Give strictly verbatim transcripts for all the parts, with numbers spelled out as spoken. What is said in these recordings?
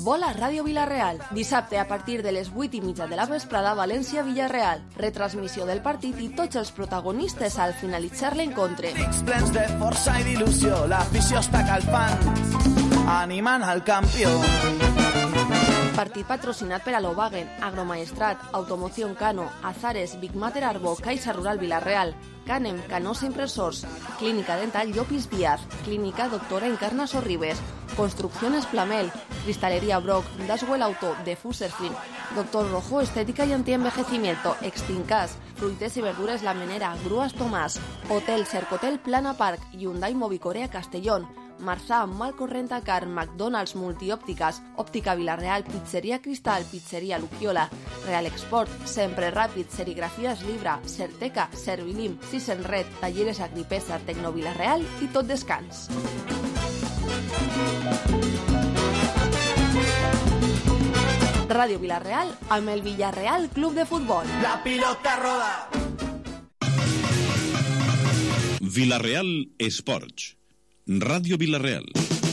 futbol a Ràdio Vila-real. Dissabte a partir de les vuit i mitja de la vesprada, València-Villarreal. Retransmissió del partit i tots els protagonistes al finalitzar l'encontre. Plens de força i d'il·lusió, l'afició està calfant, animant al campió. Partit patrocinat per Alovagen, Agromaestrat, Automoción Cano, Azares, Big Mater Arbo, Caixa Rural Vila-real, Canem, Canosa Impressors, Clínica Dental Llopis Díaz, Clínica Doctora Encarna Sorribes, Construcciones Plamel, Cristalería Brock, Daswell Auto, de Fuserfin, Doctor Rojo Estética y Antienvejecimiento, Extincas, Fruites y Verduras La Menera, Grúas Tomás, Hotel Cercotel Plana Park, Hyundai Movicorea Castellón, Marzà, Malco Rentacar, McDonald's Multiòptiques, Òptica Vila-real, Pizzeria Cristal, Pizzeria Luquiola, Real Export, Sempre Ràpid, Serigrafies Libra, Certeca, Servilim, Sisenred, Talleres Agripesa, Tecno Vila-real i Tot Descans. Ràdio Vila-real amb el Villarreal Club de Futbol. La pilota roda. Vila-real Esports. Ràdio Vila-real.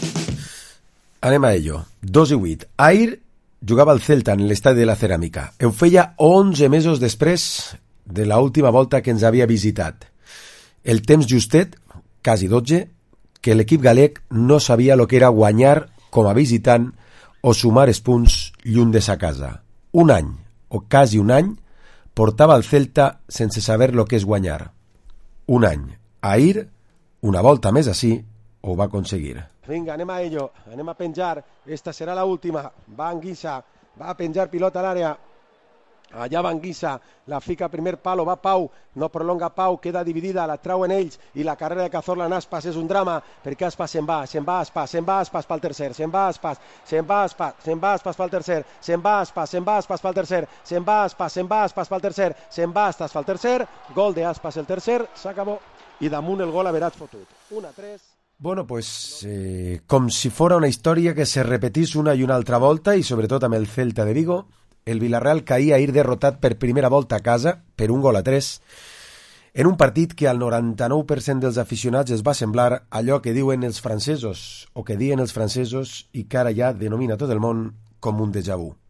Anem a ello. dos i vuit. Ahir jugava el Celta en l'estadi de la Ceràmica. Ho feia onze mesos després de l'última volta que ens havia visitat. El temps justet, quasi dotze, que l'equip galec no sabia el que era guanyar com a visitant o sumar els punts lluny de sa casa. Un any, o quasi un any, portava el Celta sense saber el que és guanyar. Un any. Ahir, una volta més així, ho va aconseguir. Vinga, anem a ello, anem a penjar, esta serà la última, va Anguissa, va a penjar pilota a l'àrea, allà va Anguissa, la fica a primer palo, va Pau, no prolonga Pau, queda dividida, la trauen ells i la carrera de Cazorla en Aspas és un drama, perquè Aspas se'n va, se'n va Aspas, se'n va Aspas pel tercer, se'n va Aspas, se'n va Aspas, se'n va Aspas pel tercer, se'n va Aspas, se'n va Aspas pel tercer, se'n va Aspas, se'n va Aspas pel tercer, se'n va Aspas pel tercer, gol de Aspas el tercer, s'acabó, i damunt el gol haveràs fotut. un a tres. Bueno, pues eh, com si fora una història que se repetís una i una altra volta i sobretot amb el Celta de Vigo, el Villarreal caía ahir derrotat per primera volta a casa per un gol a tres en un partit que al noranta-nou per cent dels aficionats es va semblar allò que diuen els francesos o que diuen els francesos i que ara ja denomina tot el món com un déjà vu.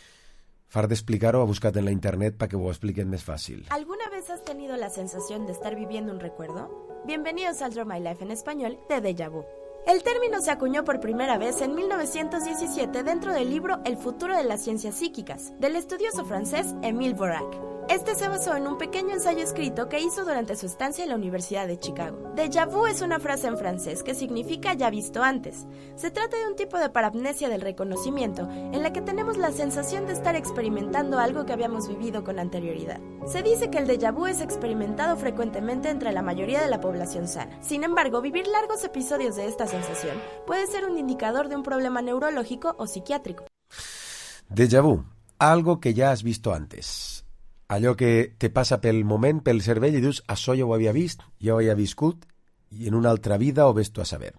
Far d'explicar-ho ha buscat en la internet para que ho expliquen més fàcil. ¿Alguna vez has tenido la sensación de estar viviendo un recuerdo? Bienvenidos al Draw My Life en español de Déjà Vu. El término se acuñó por primera vez en mil novecientos diecisiete dentro del libro El futuro de las ciencias psíquicas, del estudioso francés Émile Borac. Este se basó en un pequeño ensayo escrito que hizo durante su estancia en la Universidad de Chicago. Déjà vu es una frase en francés que significa ya visto antes. Se trata de un tipo de parapnesia del reconocimiento en la que tenemos la sensación de estar experimentando algo que habíamos vivido con anterioridad. Se dice que el déjà vu es experimentado frecuentemente entre la mayoría de la población sana. Sin embargo, vivir largos episodios de esta sensación puede ser un indicador de un problema neurológico o psiquiátrico. Déjà vu, algo que ya has visto antes. Allò que te passa pel moment, pel cervell, i dius, això ja ho havia vist, ja ho havia viscut, i en una altra vida ho ves tu a saber.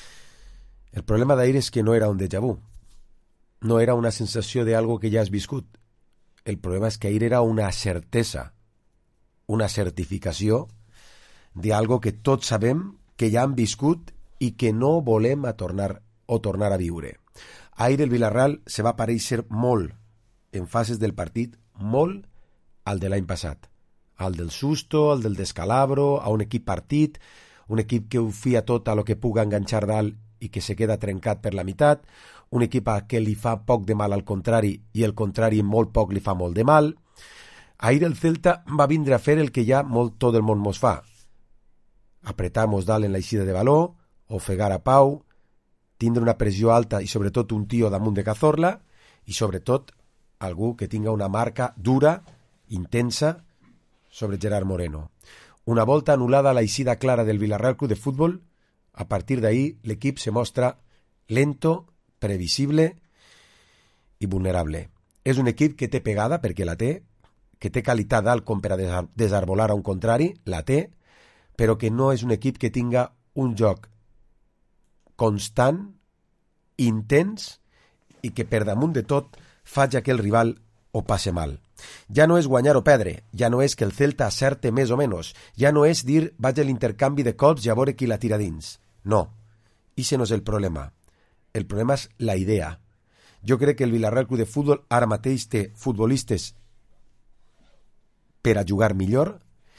El problema d'ahir és que no era un déjà vu. No era una sensació d'algo que ja has viscut. El problema és que ahir era una certesa, una certificació d'algo que tots sabem que ja han viscut i que no volem a tornar o tornar a viure. Ahir el Villarreal se va parèixer molt en fases del partit, molt al de l'any passat, al del susto, al del descalabro, a un equip partit, un equip que ho fia tot a lo que puga enganxar dalt i que se queda trencat per la meitat, un equip a que li fa poc de mal al contrari i el contrari molt poc li fa molt de mal. Ahir el Celta va vindre a fer el que ja molt tot el món mos fa. Apretar-mos dalt en l'eixida de valor, ofegar a Pau, tindre una pressió alta i sobretot un tio damunt de Cazorla i sobretot algú que tinga una marca dura, intensa, sobre Gerard Moreno. Una volta anul·lada la eixida clara del Villarreal Club de Futbol, a partir d'ahí l'equip se mostra lento, previsible i vulnerable. És un equip que té pegada, perquè la té, que té qualitat dalt com per a desarbolar a un contrari, la té, però que no és un equip que tinga un joc constant, intens, i que per damunt de tot faci que el rival ho passe mal. Ja no és guanyar o perdre, ja no és que el Celta acerte més o menys, ja no és dir vaig a l'intercanvi de cops i a veure qui la tira dins. No, ixe no és el problema. El problema és la idea. Jo crec que el Villarreal Club de Futbol ara mateix té futbolistes per a jugar millor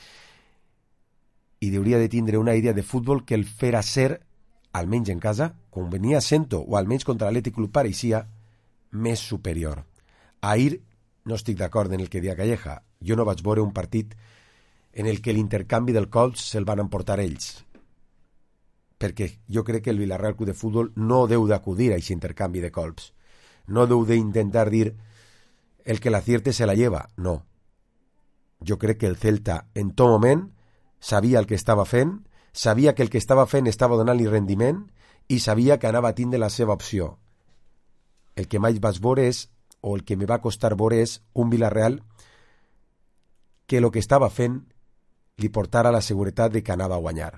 i hauria de tindre una idea de futbol que el farà ser, almenys en casa, com venia sent-ho, o almenys contra l'Atlètic Club pareixia, més superior. Ahir no estic d'acord en el que dia Calleja. Jo no vaig veure un partit en el que l'intercanvi del colps se'l van emportar ells, perquè jo crec que el Villarreal Club de Futbol no deu d'acudir a aquest intercanvi de colps, no deu d'intentar dir el que l'acierte se la lleva, no. Jo crec que el Celta en tot moment sabia el que estava fent, sabia que el que estava fent estava donant-li rendiment i sabia que anava a tindre la seva opció. El que mai vaig veure és, o el que me va costar veure és, un Villarreal que el que estava fent li portara la seguretat de que anava a guanyar.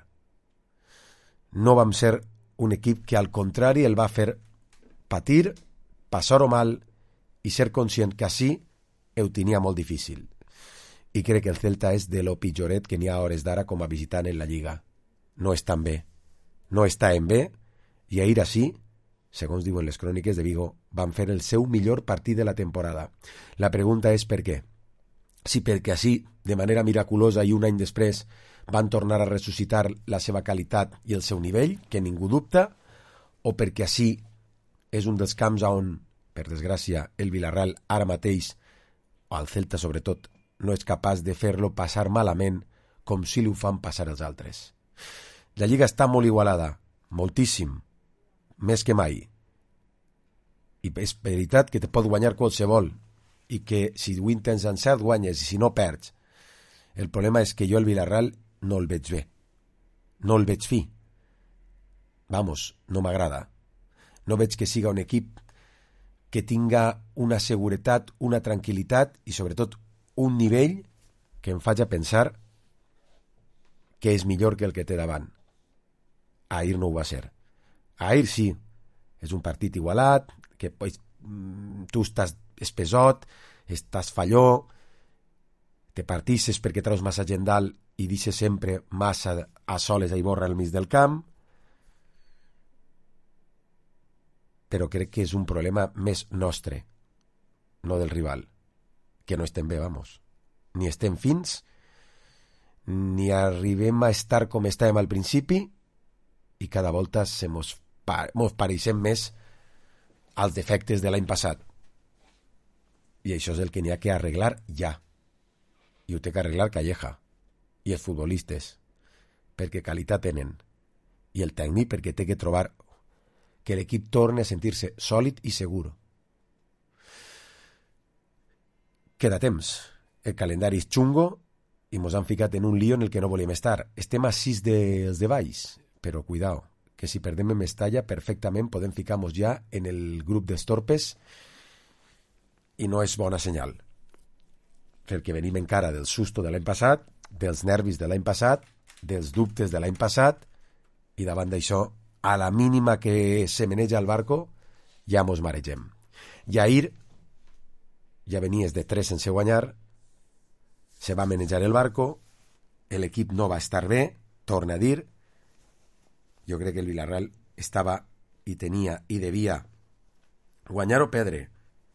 No vam ser un equip que al contrari el va fer patir, passar-ho mal i ser conscient que així ho tenia molt difícil. I crec que el Celta és de lo pitjoret que n'hi ha a hores d'ara com a visitant en la Lliga. No estan bé. No està en bé i ahir així, segons diuen les cròniques de Vigo, van fer el seu millor partit de la temporada. La pregunta és per què. Si perquè així, de manera miraculosa i un any després, van tornar a ressuscitar la seva qualitat i el seu nivell, que ningú dubta, o perquè així és un dels camps on, per desgràcia, el Villarreal ara mateix, o el Celta sobretot, no és capaç de fer-lo passar malament com si li ho fan passar els altres. La Lliga està molt igualada, moltíssim, més que mai. I és veritat que te pot guanyar qualsevol i que si ho intents encert guanyes i si no perds. El problema és que jo el Villarreal no el veig bé. No el veig fi. Vamos, no m'agrada. No veig que siga un equip que tinga una seguretat, una tranquil·litat i sobretot un nivell que em faci pensar que és millor que el que té davant. Ahir no ho va ser. Ahir sí, és un partit igualat, que pues, tu estàs espesot, estàs falló, te partisses perquè treus massa gent dalt i deixes sempre massa a soles a Iborra al mig del camp, però crec que és un problema més nostre, no del rival, que no estem bé, vamos. Ni estem fins, ni arribem a estar com estàvem al principi i cada volta se mos, pa mos pareixem més als defectes de l'any passat. I això és el que n'hi ha que arreglar ja. I ho té que arreglar Calleja i els futbolistes, perquè qualitat tenen, i el tècnic perquè té que trobar que l'equip torni a sentir-se sòlid i segur. Queda temps. El calendari és xungo i mos han ficat en un lío en el que no volíem estar. Estem a sis dels de baix, però cuidao, que si perdem en Mestalla perfectament podem ficar-nos ja en el grup dels torpes i no és bona senyal. Perquè venim encara del susto de l'any passat, dels nervis de l'any passat, dels dubtes de l'any passat i davant d'això, a la mínima que se meneja el barco, ja mos maregem. I ahir ja venies de tres sense guanyar, se va manejar el barco, l'equip no va estar bé, torna a dir, jo crec que el Villarreal estava i tenia i devia guanyar o perdre,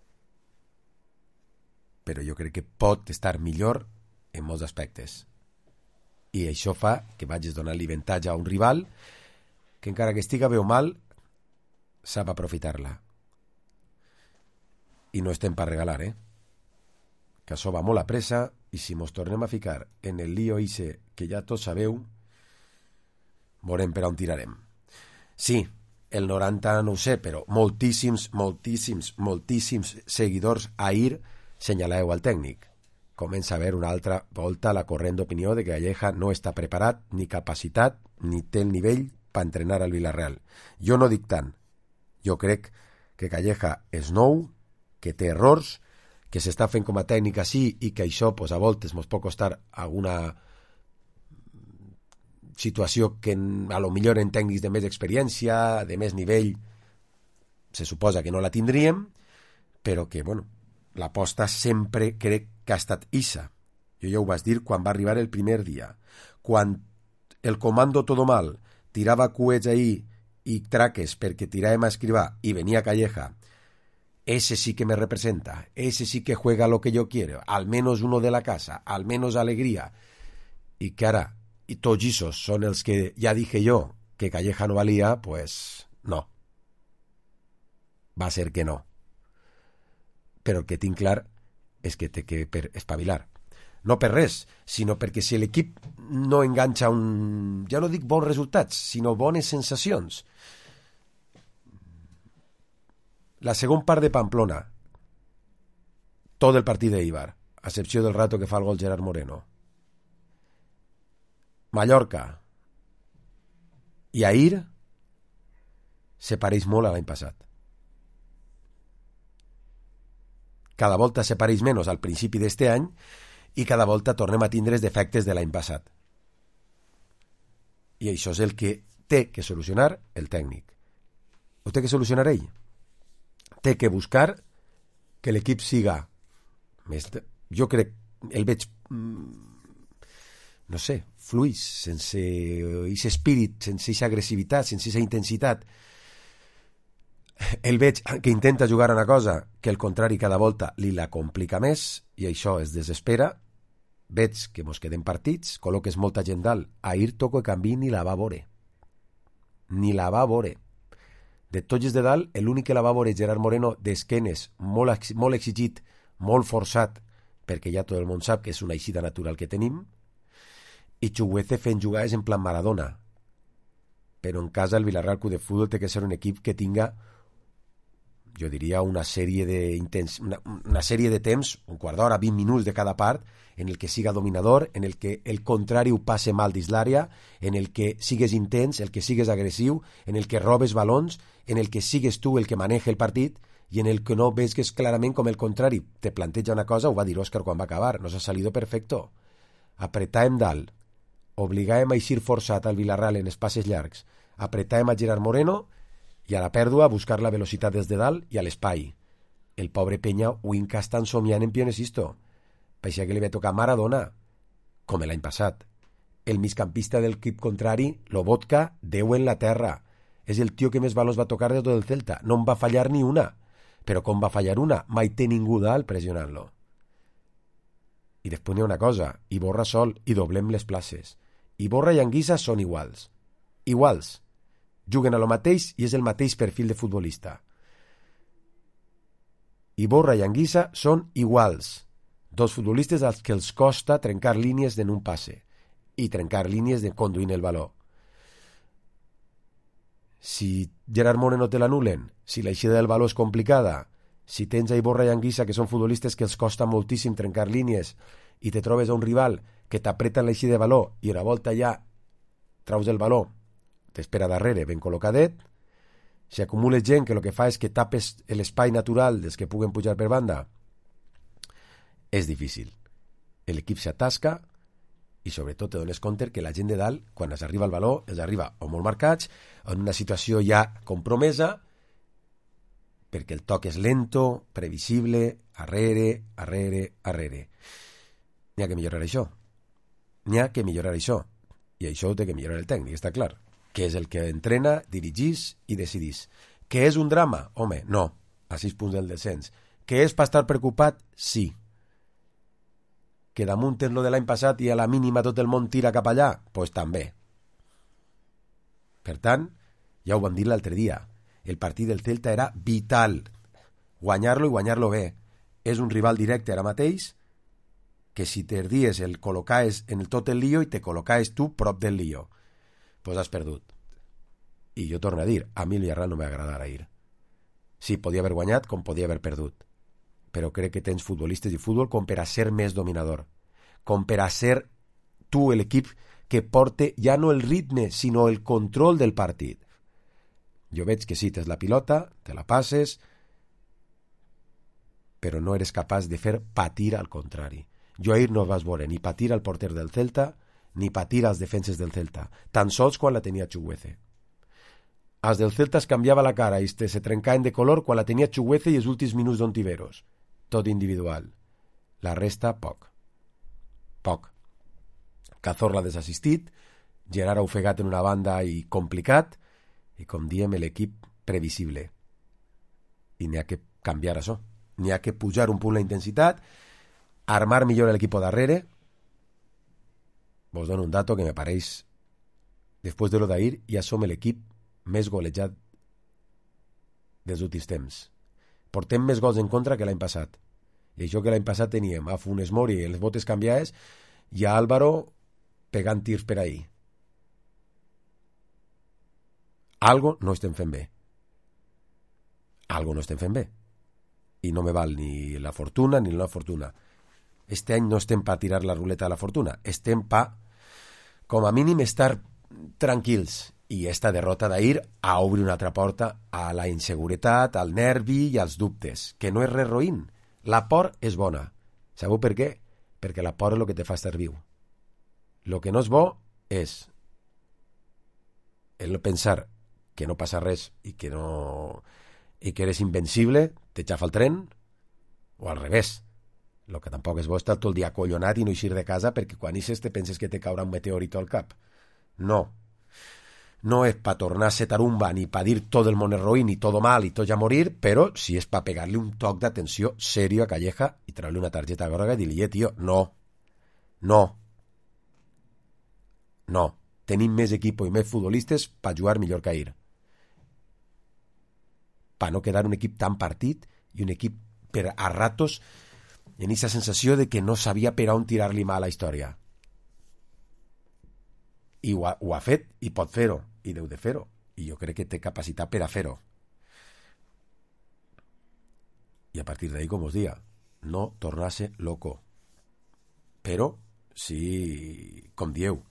però jo crec que pot estar millor en molts aspectes. I això fa que vagis donant-li avantatge a un rival que encara que estiga bé o mal, sap aprofitar-la. I no estem per regalar, eh? Que això va molt a pressa i si mos tornem a ficar en el lío ixe que ja tots sabeu, veurem per on tirarem. Sí, el noranta no ho sé, però moltíssims, moltíssims, moltíssims seguidors ahir senyaleu al tècnic. Comença a haver una altra volta la corrent d'opinió de que Calleja no està preparat, ni capacitat, ni té el nivell per entrenar al Villarreal. Jo no dic tant. Jo crec que Calleja és nou, que té errors, que s'està fent com a tècnic així i que això pues, a voltes mos pot costar alguna situació que a lo millor en tècnics de més experiència, de més nivell, se suposa que no la tindríem, però que, bueno, l'aposta sempre crec que ha estat Issa. Jo ja ho vaig dir quan va arribar el primer dia. Quan el comando todo mal tirava cuets ahí i traques perquè tiràvem a escrivar i venia Calleja ese sí que me representa, ese sí que juega lo que yo quiero, al menos uno de la casa, al menos alegría. I que ara, i tots esos són els que ja dije jo que Calleja no valia, pues no. Va ser que no. Però el que tinc clar és que té que per espavilar. No per res, sinó perquè si l'equip no enganxa un... ja no dic bons resultats, sinó bones sensacions. La segon part de Pamplona, tot el partit d'Eibar, a excepció del rato que fa el gol Gerard Moreno. Mallorca i Ahir se pareix molt a l'any passat. Cada volta se pareix menys al principi d'este any i cada volta tornem a tindre els defectes de l'any passat. I això és el que té que solucionar el tècnic. Ho té que solucionar ell. Té que buscar que l'equip siga més... Jo crec, el veig, no sé, fluix, sense aquest espírit, sense aquesta agressivitat, sense aquesta intensitat. El veig que intenta jugar una cosa que el contrari cada volta li la complica més i això es desespera. Veig que mos quedem partits, col·loques molta gent dalt. Ahir toco que canvi ni la va veure. Ni la va veure. De tots els de dalt, l'únic que la va veure Gerard Moreno d'esquenes, molt, molt exigit, molt forçat, perquè ja tot el món sap que és una eixida natural que tenim, i Chuguece fent jugades en plan Maradona. Però en casa el Villarreal Club de Futbol té que ser un equip que tinga, jo diria, una sèrie de intens... una, una sèrie de temps, un quart d'hora, vint minuts de cada part, en el que siga dominador, en el que el contrari ho passe mal dins l'àrea, en el que sigues intens, el que sigues agressiu, en el que robes balons, en el que sigues tu el que maneja el partit i en el que no veus clarament com el contrari te planteja una cosa. Ho va dir Òscar quan va acabar, nos ha salido perfecto. Apretàvem dalt, obligàvem a eixir forçat al Villarreal en espaces llargs, apretàvem a Gerard Moreno i a la pèrdua a buscar la velocitat des de dalt i a l'espai. El pobre Penya ho inca estan somiant en Pionesisto. Paixia que li va tocar Maradona, com l'any passat. El migcampista del equip contrari, Lobotka, Déu en la terra. És el tio que més balons va tocar de tot el Celta. No en va fallar ni una. Però com va fallar una? Mai té ningú dalt pressionant-lo. I després n'hi ha una cosa. Iborra sol i doblem les places. Iborra i Anguissa són iguals. Iguals. Juguen a lo mateix i és el mateix perfil de futbolista. Iborra i Anguissa són iguals. Dos futbolistes als que els costa trencar línies en un passe i trencar línies de conduint el baló. Si Gerard Moreno te l'anulen, si l'eixida del baló és complicada, si tens a Iborra i Anguissa que són futbolistes que els costa moltíssim trencar línies i te trobes a un rival que t'apreta en l'eixida de baló i una volta ja traus el baló, t'espera darrere ben col·locadet, si acumules gent que el que fa és que tapes l'espai natural dels que puguen pujar per banda, és difícil. L'equip s'atasca i sobretot te dones compte que la gent de dalt, quan es arriba al baló, els arriba o molt marcats, o en una situació ja compromesa, perquè el toc és lento, previsible, arrere, arrere, arrere. N'hi ha que millorar això. N'hi ha que millorar això. I això ho té que millorar el tècnic, està clar. Que és el que entrena, dirigís i decidís. Que és un drama? Home, no. A sis punts del descens. Que és per estar preocupat? Sí. Que damunt és lo de l'any passat i a la mínima tot el món tira cap allà? Doncs pues també. Per tant, ja ho vam dir l'altre dia, el partit del Celta era vital. Guanyar-lo i guanyar-lo bé. És un rival directe ara mateix que si t'erdies el col·locaes en el tot el lío i te col·locaes tu prop del lío, doncs pues has perdut. I jo torno a dir, a mi el Villarreal no m'agrada ahir. Sí, podia haver guanyat com podia haver perdut. Però crec que tens futbolistes i futbol com per a ser més dominador, com per a ser tu l'equip que porte ja no el ritme, sinó el control del partit. Jo veig que sí, tens la pilota, te la passes, però no eres capaç de fer patir al contrari. Jo ahir no vas veure ni patir al porter del Celta, ni patir als defenses del Celta, tan sols quan la tenia Chuguece. Els del Celta es canviava la cara i se trencaven de color quan la tenia Chuguece i els últims minuts d'Ontiveros. Tot individual. La resta, poc. Poc. Cazorla desassistit, Gerard ofegat en una banda i complicat, i com diem, l'equip previsible. I n'hi ha que canviar això. N'hi ha que pujar un punt la intensitat, armar millor l'equip darrere. Vos dono un dato que me pareix, després de lo d'ahir, ja som l'equip més golejat dels últims temps. Portem més gols en contra que l'any passat. I això que l'any passat teníem a Funes Mori en les botes canviades i a Álvaro pegant tirs per ahí. Algo no estem fent bé. Algo no estem fent bé. I no me val ni la fortuna ni la fortuna. Este any no estem pa tirar la ruleta de la fortuna. Estem pa, com a mínim, estar tranquils. I esta derrota d'ahir a obrir una altra porta a la inseguretat, al nervi i als dubtes, que no és res roïn. La por és bona. Sabeu per què? Perquè la por és el que te fa estar viu. El que no és bo és el pensar que no passa res i que no i que eres invencible, te xafa el tren, o al revés. El que tampoc és bo estar tot el dia acollonat i no eixir de casa perquè quan ixes te penses que te caurà un meteorito al cap. No. No és pa tornar a ser tarumba ni pa dir tot el món és roïn i tot mal i tot ja morir, però sí és pa pegar-li un toc d'atenció serio a Calleja i treure una targeta groga i dir-li, eh, tio, no. No. No. Tenim més equip i més futbolistes pa jugar millor que ahir. Pa no quedar un equip tan partit i un equip per a ratos en aquesta sensació de que no sabia per on tirar-li mà a la història. I ho ha, ho ha fet i pot fer-ho i deu de fer-ho i jo crec que té capacitat per a fer-ho. I a partir d'ahí, com us dia, no tornar-se loco, però sí, com dieu,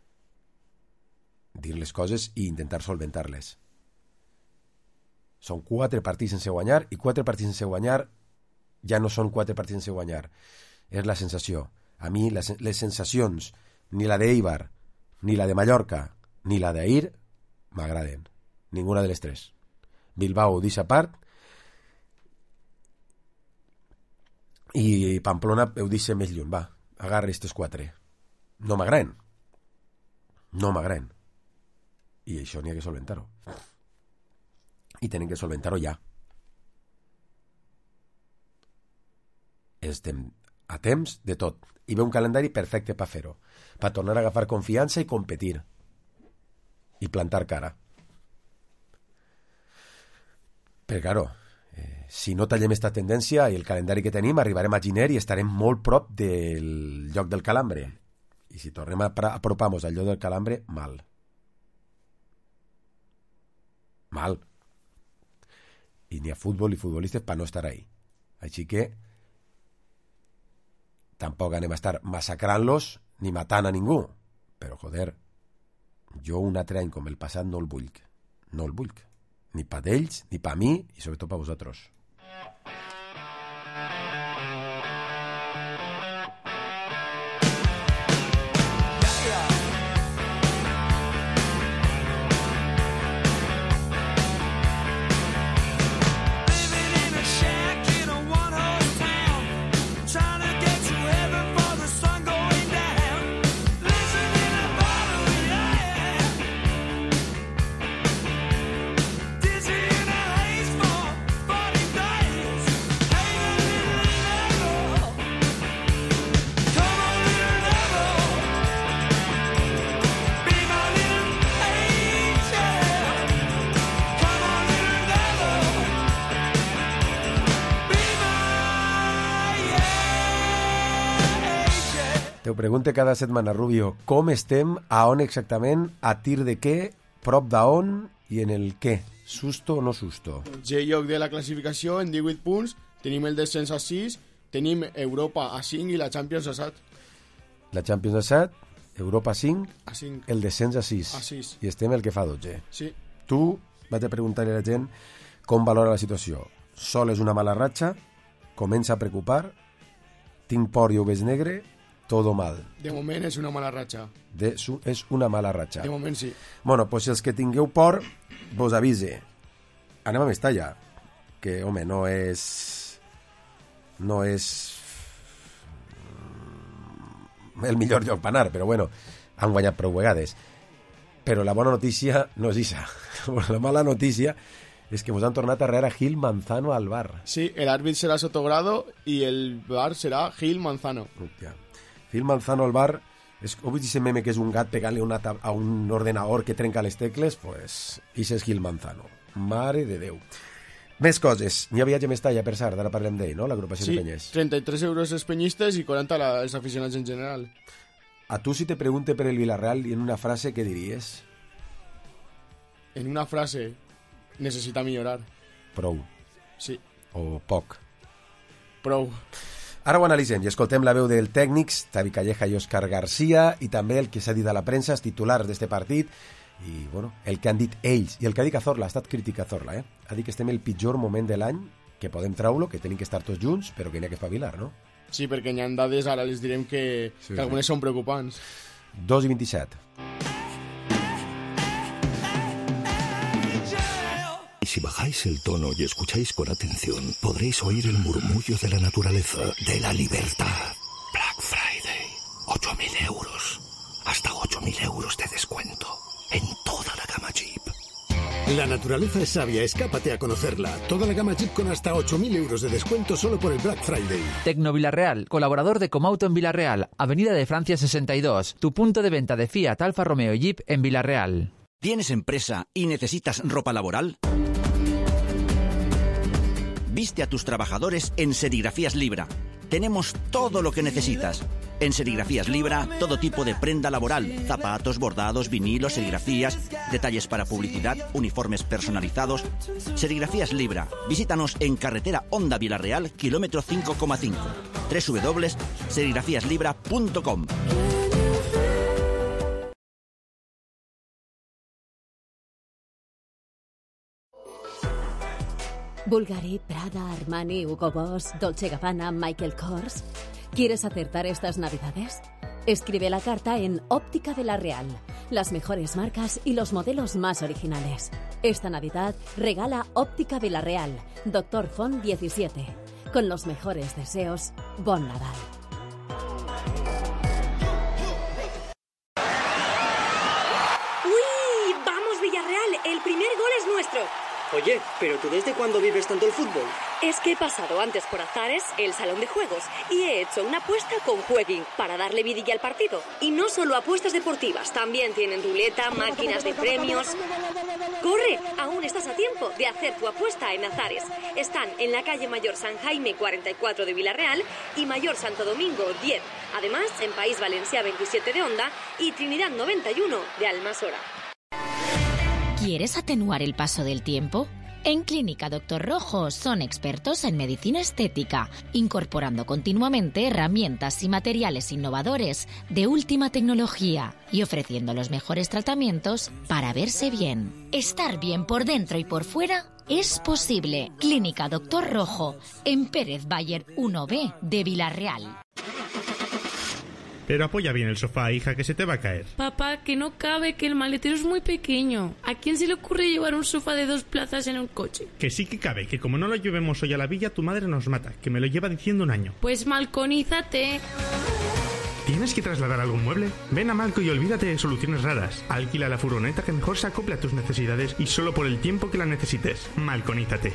dir les coses i intentar solventar-les. Són quatre partits sense guanyar i quatre partits sense guanyar ja no són quatre partits sense guanyar. És la sensació. A mi les, les sensacions, ni la d'Eibar, ni la de Mallorca, ni la d'ahir, m'agraden. Ninguna de les tres. Bilbao deixa part i Pamplona ho deixa més lluny. Va, agarra aquestes quatre. No m'agraden. No m'agraden. I això n'hi ha que solventar-ho. I tenen que solventar-ho ja. Estem a temps de tot. I ve un calendari perfecte per fer-ho. Per tornar a agafar confiança i competir. I plantar cara. Però, claro, eh, si no tallem esta tendència i el calendari que tenim, arribarem a gener i estarem molt prop del lloc del calambre. I si tornem a apropar-nos al lloc del calambre, mal. Mal. I n'hi ha futbol i futbolistes per no estar ahí. Així que tampoc anem a estar massacrant-los ni matant a ningú. Però, joder, jo un altre any com el passat no el vull. No el vull. Ni pa d'ells, ni pa mi, i sobretot pa vosaltres. Te ho pregunte cada setmana, Rubio, com estem, a on exactament, a tir de què, prop d'on i en el què? Susto o no susto? G lloc de la classificació en divuit punts, tenim el descens a sis, tenim Europa a cinc i la Champions a set. La Champions a set, Europa a cinc, a cinc. El descens a sis. A sis. I estem el que fa dotze. Sí. Tu vaig a preguntar-li a la gent com valora la situació. Sol és una mala ratxa, comença a preocupar, tinc por i ho veig negre, todo mal. De moment és una mala ratxa. De su, és una mala ratxa. De moment sí. Bueno, pues si els que tingueu por, vos avise. Anem a Mestalla, que, home, no és... No és... el millor lloc per anar, però bueno, han guanyat prou vegades. Però la bona notícia no és això. La mala notícia És que mos han tornat a rear a Gil Manzano al bar. Sí, el árbitro será Sotogrado y el bar será Gil Manzano. Hòstia. Gil Manzano al bar... És, heu vist ese meme que és un gat pegant-li una tab- a un ordenador que trenca les tecles? Pues, ix és Gil Manzano. Mare de Déu. Més coses. N'hi ha viatge a Mestalla, per cert, ara parlem d'ell, no? L'agrupació Sí, de penyes. treinta-tres euros els penyistes i quaranta la, els aficionats en general. A tu, si te pregunte per el Villarreal i en una frase, què diries? En una frase, necessita millorar. Prou. Sí, O poc. prou. Ara ho analitzem i escoltem la veu del tècnics, Xavi Calleja i Òscar Garcia, i també el que s'ha dit a la premsa, els titulars d'este partit, i bueno, el que han dit ells, i el que ha dit Cazorla, ha estat crítica Cazorla, eh? Ha dit que estem el pitjor moment de l'any, que podem treure-lo, que tenim que estar tots junts, però que n'hi ha que espavilar, no? Sí, perquè n'hi ha dades, ara les direm que, Sí, que sí. algunes són preocupants. dos i vint-i-set. Y si bajáis el tono y escucháis con atención, podréis oír el murmullo de la naturaleza, de la libertad. Black Friday, ocho mil euros. Hasta ocho mil euros de descuento. En toda la gama Jeep. La naturaleza es sabia, escápate a conocerla. Toda la gama Jeep con hasta ocho mil euros de descuento solo por el Black Friday. Tecno Villarreal, colaborador de Comauto en Villarreal, Avenida de Francia sesenta y dos, tu punto de venta de Fiat, Alfa Romeo y Jeep en Villarreal. ¿Tienes empresa y necesitas ropa laboral? Viste a tus trabajadores en Serigrafías Libra. Tenemos todo lo que necesitas. En Serigrafías Libra, todo tipo de prenda laboral, zapatos, bordados, vinilos, serigrafías, detalles para publicidad, uniformes personalizados. Serigrafías Libra. Visítanos en carretera Honda Villarreal, kilómetro cinco coma cinco. doble u doble u doble u punto serigrafías libra punto com. Bulgari, Prada, Armani, Hugo Boss, Dolce Gabbana, Michael Kors. ¿Quieres acertar estas navidades? Escribe la carta en Óptica de la Real. Las mejores marcas y los modelos más originales. Esta Navidad regala Óptica de la Real, Doctor Font diecisiete. Con los mejores deseos, Bon Nadal. ¡Uy! ¡Vamos, Villarreal! El primer gol es nuestro. Oye, ¿pero tú desde cuándo vives tanto el fútbol? Es que he pasado antes por Azares, el salón de juegos, y he hecho una apuesta con Jueguin para darle vidilla al partido. Y no solo apuestas deportivas, también tienen ruleta, máquinas de premios. ¡Corre! Aún estás a tiempo de hacer tu apuesta en Azares. Están en la calle Mayor San Jaime cuarenta y cuatro de Villarreal y Mayor Santo Domingo diez. Además, en País Valencia veintisiete de Onda y Trinidad noventa y uno de Almasora. ¿Quieres atenuar el paso del tiempo? En Clínica Doctor Rojo son expertos en medicina estética, incorporando continuamente herramientas y materiales innovadores de última tecnología y ofreciendo los mejores tratamientos para verse bien. Estar bien por dentro y por fuera es posible. Clínica Doctor Rojo, en Pérez Bayer uno B de Villarreal. Pero apoya bien el sofá, hija, que se te va a caer. Papá, que no cabe, que el maletero es muy pequeño. ¿A quién se le ocurre llevar un sofá de dos plazas en un coche? Que sí que cabe, que como no lo llevemos hoy a la villa, tu madre nos mata, que me lo lleva diciendo un año. Pues malconízate. ¿Tienes que trasladar algún mueble? Ven a Malco y olvídate de soluciones raras. Alquila la furgoneta que mejor se acople a tus necesidades y solo por el tiempo que la necesites. Malconízate.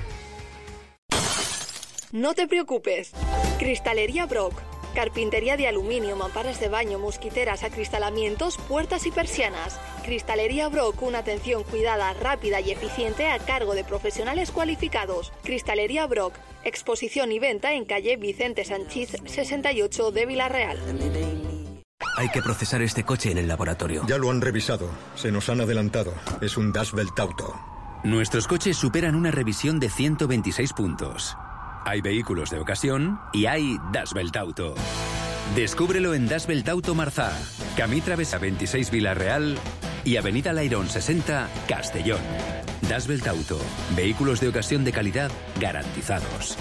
No te preocupes. Cristalería Brock. Carpintería de aluminio, mamparas de baño, mosquiteras, acristalamientos, puertas y persianas. Cristalería Brock, una atención cuidada, rápida y eficiente a cargo de profesionales cualificados. Cristalería Brock, exposición y venta en calle Vicente Sanchís sesenta y ocho de Villarreal. Hay que procesar este coche en el laboratorio. Ya lo han revisado. Se nos han adelantado. Es un Dashbelt Auto. Nuestros coches superan una revisión de ciento veintiséis puntos. Hay vehículos de ocasión y hay Dashbelt Auto. Descúbrelo en Dashbelt Auto Marzá, Camí Travesa veintiséis Villarreal y Avenida Lairón sesenta Castellón. Dashbelt Auto, vehículos de ocasión de calidad garantizados.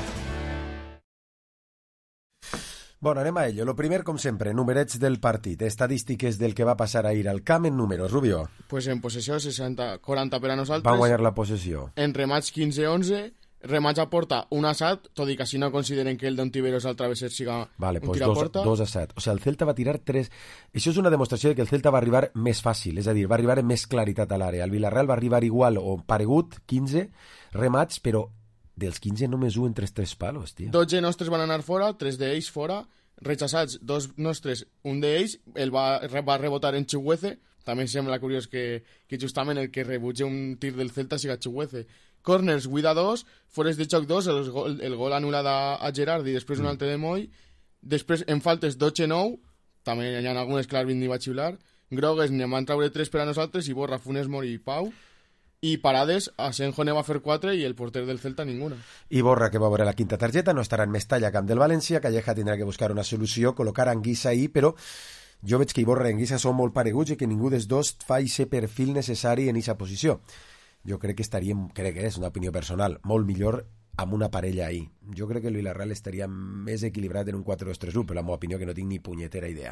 Bueno, anem a ello. Lo primer, com sempre, numerets del partit, estadístiques del que va passar ahir al camp en números. Rubio. Pues en possessió seixanta quaranta per a nosaltres. Van guanyar la possessió. En remats quinze onze. Rematch a porta, un assat, tot i que si no consideren que el d'Ontiveros al travesser siga vale, un pues tir a dos, porta. dos a set. O sigui, el Celta va tirar tres... Això és una demostració de que el Celta va arribar més fàcil, és a dir, va arribar amb més claritat a l'àrea. El Villarreal va arribar igual o paregut, quinze remats, però dels quinze només un entre els tres palos, tio. dotze nostres van anar fora, tres d'ells fora, rechaçats, dos nostres, un d'ells el va, va rebotar en Chuguece. També sembla curiós que, que justament el que rebutja un tir del Celta siga Chuguece. Corners, vuit a dos, fores de xoc dos, el gol, el gol anul·lat a, a Gerard i després un altre de Moy. Després, en faltes, dotze nou, també hi ha algunes que l'àrbit ni va xiular. Grogues ne van traure tres per a nosaltres i Borra, Funes Mori i Pau. I parades, Asenjo ne va fer quatre i el porter del Celta ninguna. I Borra, que va veure la quinta targeta, no estarà en Mestalla, camp del València. Calleja tindrà que buscar una solució, col·locar Anguissa ahí, però jo veig que Iborra i Anguissa són molt pareguts i que ningú dels dos fa aquest perfil necessari en aquesta posició. Jo crec que estaríem, crec que és una opinió personal, molt millor amb una parella ahí. Jo crec que el Villarreal estaria més equilibrat en un quatre dos tres u, però la meva opinió que no tinc ni punyetera idea.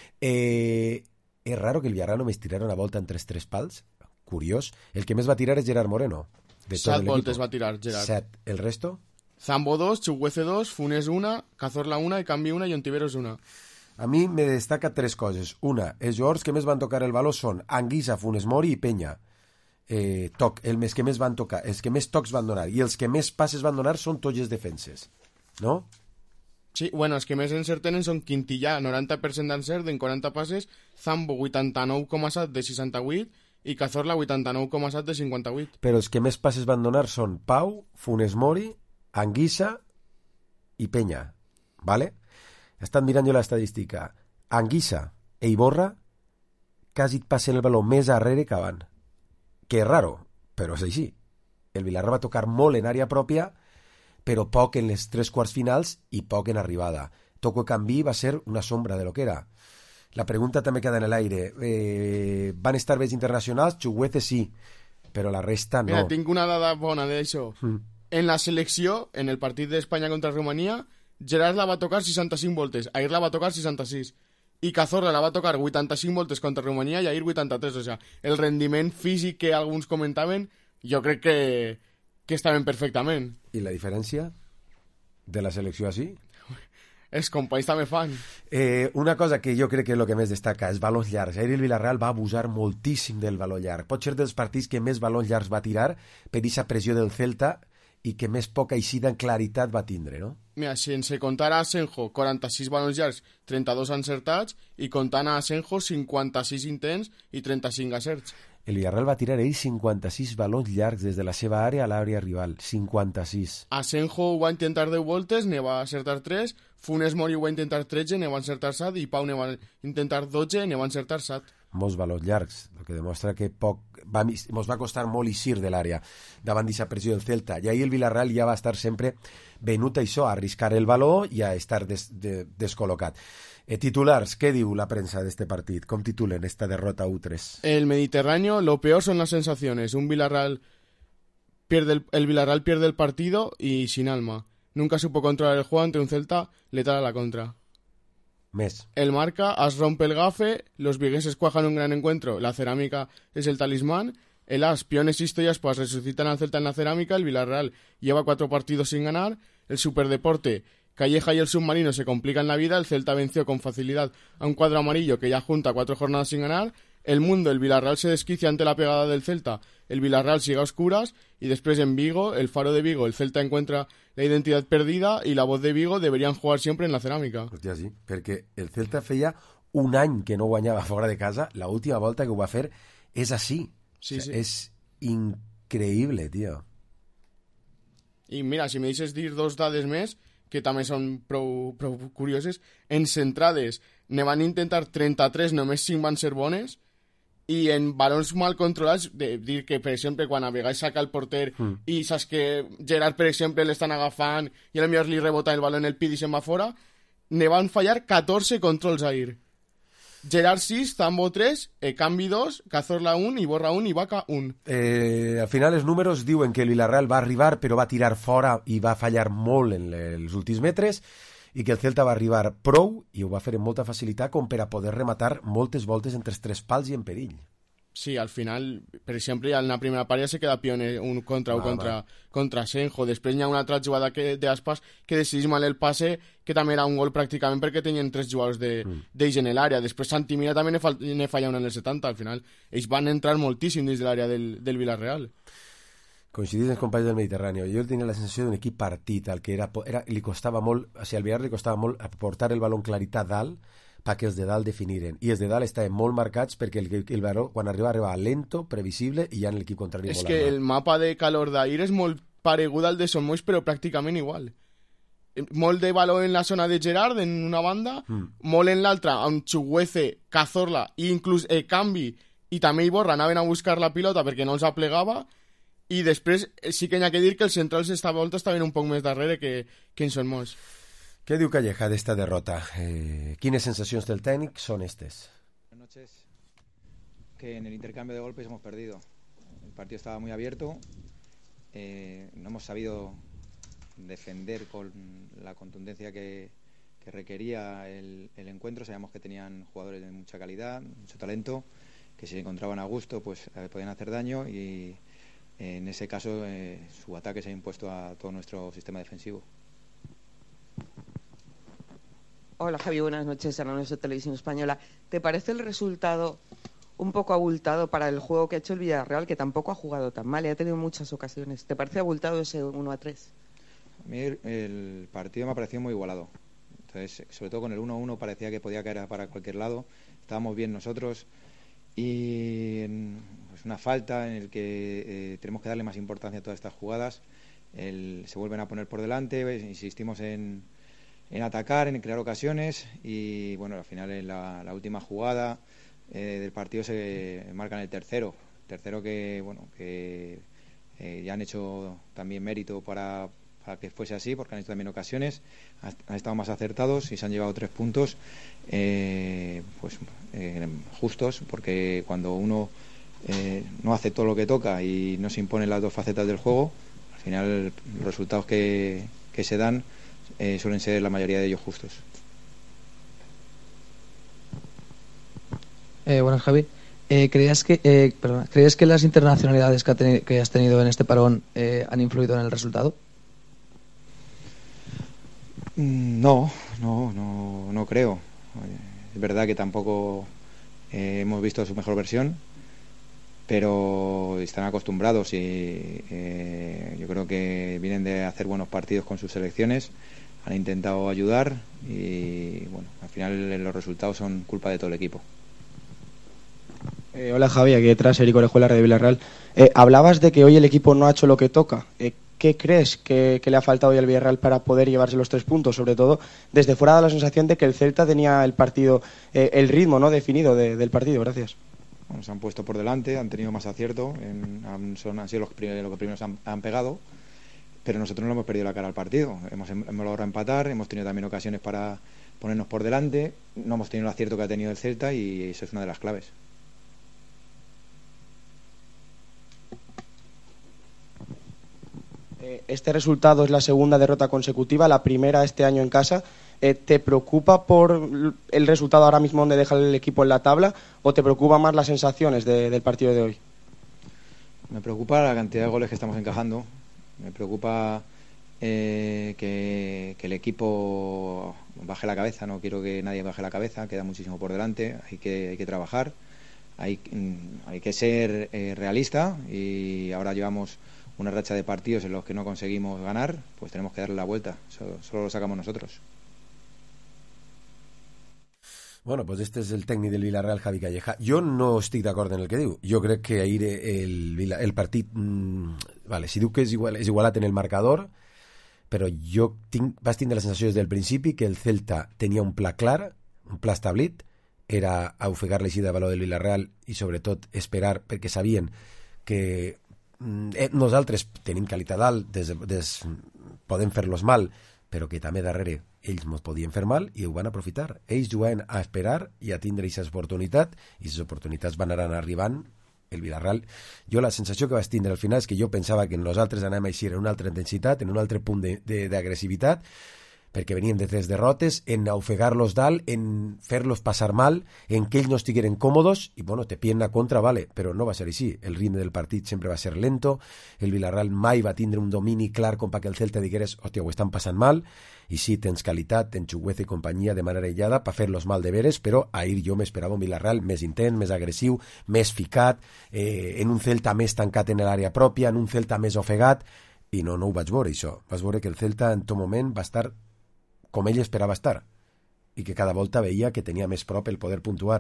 Eh, és raro que el Villarreal només tirara una volta entre els tres pals. Curiós. El que més va tirar és Gerard Moreno. De tot Set voltes va tirar Gerard. Set. El resto? Zambo dos, Chuguece dos, Funes una, Cazorla una i Canvi una i Ontiveros una. A mi me destaca tres coses. Una, els jugadors que més van tocar el baló són Anguissa, Funes Mori i Peña. Eh, toc, el més que més van tocar, els que més tocs van donar i els que més passes van donar són tots els defenses, no? Sí, bueno, els que més encerten són Quintillà, noranta per cent d'encert en quaranta passes, Zambo vuitanta-nou coma set de seixanta-vuit i Cazorla vuitanta-nou coma set de cinquanta-vuit. Però els que més passes van donar són Pau, Funes Mori, Anguissa i Peña, ¿vale? Estan mirant jo l'estadística. Anguissa e Iborra quasi et passen el baló més arrere que avant. Que és raro, però és així. El Villarreal va tocar molt en àrea pròpia, però poc en les tres quarts finals i poc en arribada. Toco Canvi va ser una sombra de lo que era. La pregunta també queda en l'aire. Eh, van estar bé internacionals? Chuguece sí, però la resta no. Mira, tinc una dada bona d'això. Mm. En la selecció, en el partit d'Espanya contra Romania, Gerard la va tocar seixanta-cinc voltes, Ahir la va tocar seixanta-sis. I Cazorla la va tocar vuitanta-cinc voltes contra Romania i Ahir vuitanta-tres, o sea, el rendiment físic que alguns comentaven, jo crec que, que estaven perfectament. I la diferència de la selecció així? Els companys també fan. Eh, una cosa que jo crec que és el que més destaca és balons llargs. Ahir el Villarreal va abusar moltíssim del baló llarg. Pot ser dels partits que més balons llargs va tirar per aquesta pressió del Celta i que més poca eixida en claritat va tindre, no? Mira, sense comptar a Asenjo, quaranta-sis balons llargs, trenta-dos encertats, i comptant a Asenjo, cinquanta-sis intents i trenta-cinc acerts. El Villarreal va tirar ell cinquanta-sis balons llargs des de la seva àrea a l'àrea rival. cinquanta-sis. Asenjo ho va intentar deu voltes, ne va acertar tres, Funes Mori ho va intentar tretze, ne va encertar set, i Pau ne va intentar dotze, ne va encertar set. Molts valors llargs, el que demostra que poc va, mos va costar molt eixir de l'àrea davant d'aquesta pressió del Celta. I ahir el Villarreal ja va estar sempre venut a això, a arriscar el baló i a estar des, de, descol·locat. Eh, titulars, què diu la premsa d'este partit? Com titulen esta derrota u tres? El Mediterráneo, lo peor son las sensaciones. Un Villarreal pierde el, el Villarreal pierde el partido y sin alma. Nunca supo controlar el juego ante un Celta letal a la contra. Mes. El Marca, As rompe el gafe, los vigueses cuajan un gran encuentro, la cerámica es el talismán, el As, Piones y Stoyaspas resucitan al Celta en la cerámica, el Villarreal lleva cuatro partidos sin ganar, el Superdeporte, Calleja y el Submarino se complican la vida, el Celta venció con facilidad a un cuadro amarillo que ya junta cuatro jornadas sin ganar, el Mundo, el Villarreal se desquicia ante la pegada del Celta, el Villarreal sigue a oscuras y después en Vigo, el Faro de Vigo, el Celta encuentra la identidad perdida y la Voz de Vigo deberían jugar siempre en la cerámica. Hòstia, sí, perquè el Celta feia un any que no guanyava fora de casa, la última volta que ho va fer és així. Sí, o sea, sí. És increïble, tio. I mira, si me deixes dir dos dades més, que també són prou, prou curioses, en centrades ne van intentar trenta-tres, només cinc van ser bones, i en balons mal controlats, de dir que, per exemple, quan a vegades saca el porter mm. i saps que Gerard, per exemple, l'estan agafant i a lo millor li rebota el baló en el pit i se'n va fora, ne van fallar catorze controls ahir. Gerard sis, Zambo tres, eh, Canvi dos, Cazorla un, Iborra un i Vaca un. Eh, al final els números diuen que el Villarreal va arribar però va tirar fora i va fallar molt en els últims metres i que el Celta va arribar prou i ho va fer amb molta facilitat com per a poder rematar moltes voltes entre els tres pals i en perill. Sí, al final, per exemple, ja en la primera part ja se queda Pione un contra va, un contra, va. contra Senjo. Després hi ha una altra jugada que, d'Aspas que decidís mal el passe, que també era un gol pràcticament perquè tenien tres jugadors de, mm. d'ells en l'àrea. Després Santi Mina també ne, fal, ne falla una en el setanta. Al final, ells van entrar moltíssim dins de l'àrea del, del Villarreal. Coincidís els companys del Mediterrani. Jo tenia la sensació d'un equip partit, al que era, era, li costava molt, o sigui, al Villarreal li costava molt portar el baló claritat dalt perquè els de dalt definiren. I els de dalt estaven molt marcats perquè el, el baló, quan arriba, arriba lento, previsible, i ja en l'equip contrari És molt que armat. el mapa de calor d'ahir és molt paregut al de Son Moix, però pràcticament igual. Molt de baló en la zona de Gerard, en una banda, mm. molt en l'altra, amb Chuguece, Cazorla, i inclús eh, Canvi, i també Iborra anaven a buscar la pilota perquè no els aplegava, i després sí que hi ha que dir que els centrals esta volta estaven un poc més darrere que, que en Son Moix. Què diu Calleja d'esta derrota? Eh, quines sensacions del tècnic són estes? Buenas noches. Que en el intercambio de golpes hemos perdido. El partido estaba muy abierto. Eh, no hemos sabido defender con la contundencia que, que requería el, el encuentro. Sabíamos que tenían jugadores de mucha calidad, mucho talento, que si se encontraban a gusto pues eh, podían hacer daño y eh, en ese caso eh, su ataque se ha impuesto a todo nuestro sistema defensivo. Hola Javi, buenas noches, Hermanos de Televisión Española. ¿Te parece el resultado un poco abultado para el juego que ha hecho el Villarreal, que tampoco ha jugado tan mal y ha tenido muchas ocasiones? ¿Te parece abultado ese uno a tres? A mí el, el partido me ha parecido muy igualado. Entonces, sobre todo con el uno a uno parecía que podía caer para cualquier lado. Estábamos bien nosotros y en, pues una falta en el que eh, tenemos que darle más importancia a todas estas jugadas. El, se vuelven a poner por delante, insistimos en... en atacar, en crear ocasiones y bueno, al final en la, la última jugada eh, del partido se marcan el tercero, tercero que bueno que eh, ya han hecho también mérito para, para que fuese así, porque han hecho también ocasiones, han estado más acertados y se han llevado tres puntos eh, pues eh, justos, porque cuando uno eh, no hace todo lo que toca y no se imponen las dos facetas del juego, al final los resultados que, que se dan Eh, suelen ser la mayoría de ellos justos. Eh, buenas, Javi. Eh, ¿creías que, eh, perdona, ¿Crees que las internacionalidades que, ha teni- que has tenido en este parón eh, han influido en el resultado? No, no, no, no creo. Es verdad que tampoco eh, hemos visto su mejor versión, pero están acostumbrados y eh, yo creo que vienen de hacer buenos partidos con sus selecciones, han intentado ayudar y bueno, al final los resultados son culpa de todo el equipo. Eh, hola Javi, aquí detrás Eric Orejuela de Villarreal. Eh, hablabas de que hoy el equipo no ha hecho lo que toca. Eh, ¿Qué crees que, que le ha faltado hoy al Villarreal para poder llevarse los tres puntos? Sobre todo, desde fuera da la sensación de que el Celta tenía el partido, eh, el ritmo no definido de, del partido. Gracias. Bueno, se han puesto por delante, han tenido más acierto, en, han, son, han sido los, prim- los que primeros han, han pegado, pero nosotros no le hemos perdido la cara al partido. Hemos, hemos logrado empatar, hemos tenido también ocasiones para ponernos por delante, no hemos tenido el acierto que ha tenido el Celta y eso es una de las claves. Este resultado es la segunda derrota consecutiva, la primera este año en casa. Eh, ¿Te preocupa por el resultado ahora mismo donde deja el equipo en la tabla o te preocupa más las sensaciones de, del partido de hoy? Me preocupa la cantidad de goles que estamos encajando, me preocupa eh, que, que el equipo baje la cabeza, no quiero que nadie baje la cabeza, queda muchísimo por delante, hay que, hay que trabajar, hay, hay que ser eh, realista y ahora llevamos una racha de partidos en los que no conseguimos ganar, pues tenemos que darle la vuelta, solo, solo lo sacamos nosotros. Bueno, pues este és el tècnic del Villarreal, Javi Calleja. Jo no estic d'acord en el que diu. Jo crec que ahir el, el partit... Mmm, vale, si diu que és, igual, és igualat en el marcador, però jo tinc, vas tindre la sensació des del principi que el Celta tenia un pla clar, un pla establit, era ofegar l'eixida de valor del Villarreal i sobretot esperar, perquè sabien que eh, nosaltres tenim qualitat dalt, des, des, podem fer-los mal, però que també darrere ells ens podien fer mal i ho van aprofitar. Ells jugaven a esperar i a tindre aquesta oportunitat i aquestes oportunitats van anar arribant el Villarreal. Jo la sensació que vaig tindre al final és que jo pensava que nosaltres anàvem a eixir en una altra intensitat, en un altre punt d'agressivitat, perquè veníem de tres derrotes, en ofegar-los dalt, en fer-los passar mal, en que ells no estigueren còmodos, i bueno, te pien a contra, vale, però no va ser així. El ritme del partit sempre va ser lento, el Villarreal mai va tindre un domini clar com perquè el Celta digueres, hòstia, ho estan passant mal, i sí, tens qualitat, tens Chugueza i companyia de manera aïllada per fer-los mal de veres, però ahir jo m'esperava un Villarreal més intent, més agressiu, més ficat, eh, en un Celta més tancat en l'àrea pròpia, en un Celta més ofegat, i no, no ho vaig veure, això. Vaig veure que el Celta en tot moment va estar com ell esperava estar, i que cada volta veia que tenia més prop el poder puntuar,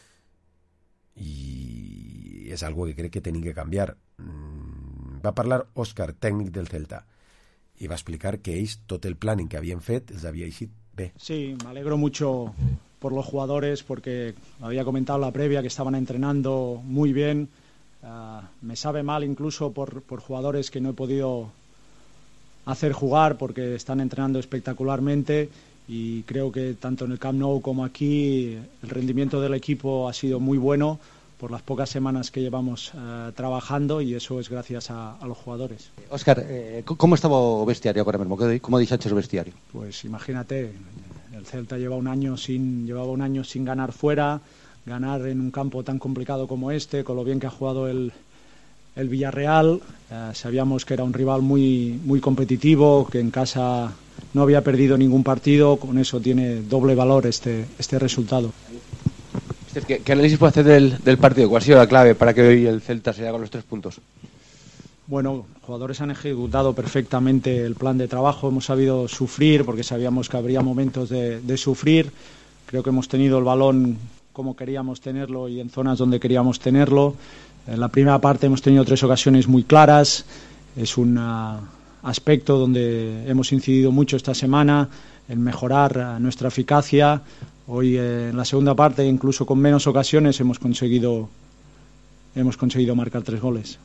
i és algo que crec que tenim que canviar. Va parlar Òscar, tècnic del Celta, i va explicar que ells tot el planning que havien fet els havia eixit bé. Sí, me alegro mucho por los jugadores porque había comentado en la previa que estaban entrenando muy bien. Uh, me sabe mal incluso por, por jugadores que no he podido hacer jugar porque están entrenando espectacularmente, y creo que tanto en el Camp Nou como aquí el rendimiento del equipo ha sido muy bueno por las pocas semanas que llevamos uh, trabajando, y eso es gracias a, a los jugadores. Óscar, eh, ¿cómo estaba el vestiario ahora mismo? ¿Cómo dices el vestiario? Pues imagínate, el Celta lleva un año sin, llevaba un año sin ganar fuera, ganar en un campo tan complicado como este, con lo bien que ha jugado el, el Villarreal. Eh, sabíamos que era un rival muy, muy competitivo, que en casa no había perdido ningún partido, con eso tiene doble valor este, este resultado. ¿Qué, qué análisis puede hacer del, del partido? ¿Cuál ha sido la clave para que hoy el Celta se haga con los tres puntos? Bueno, los jugadores han ejecutado perfectamente el plan de trabajo, hemos sabido sufrir porque sabíamos que habría momentos de, de sufrir. Creo que hemos tenido el balón como queríamos tenerlo y en zonas donde queríamos tenerlo. En la primera parte hemos tenido tres ocasiones muy claras, es un uh, aspecto donde hemos incidido mucho esta semana en mejorar uh, nuestra eficacia. Hoy eh, en la segunda parte, incluso con menos ocasiones, hemos conseguido hemos conseguido marcar tres goles.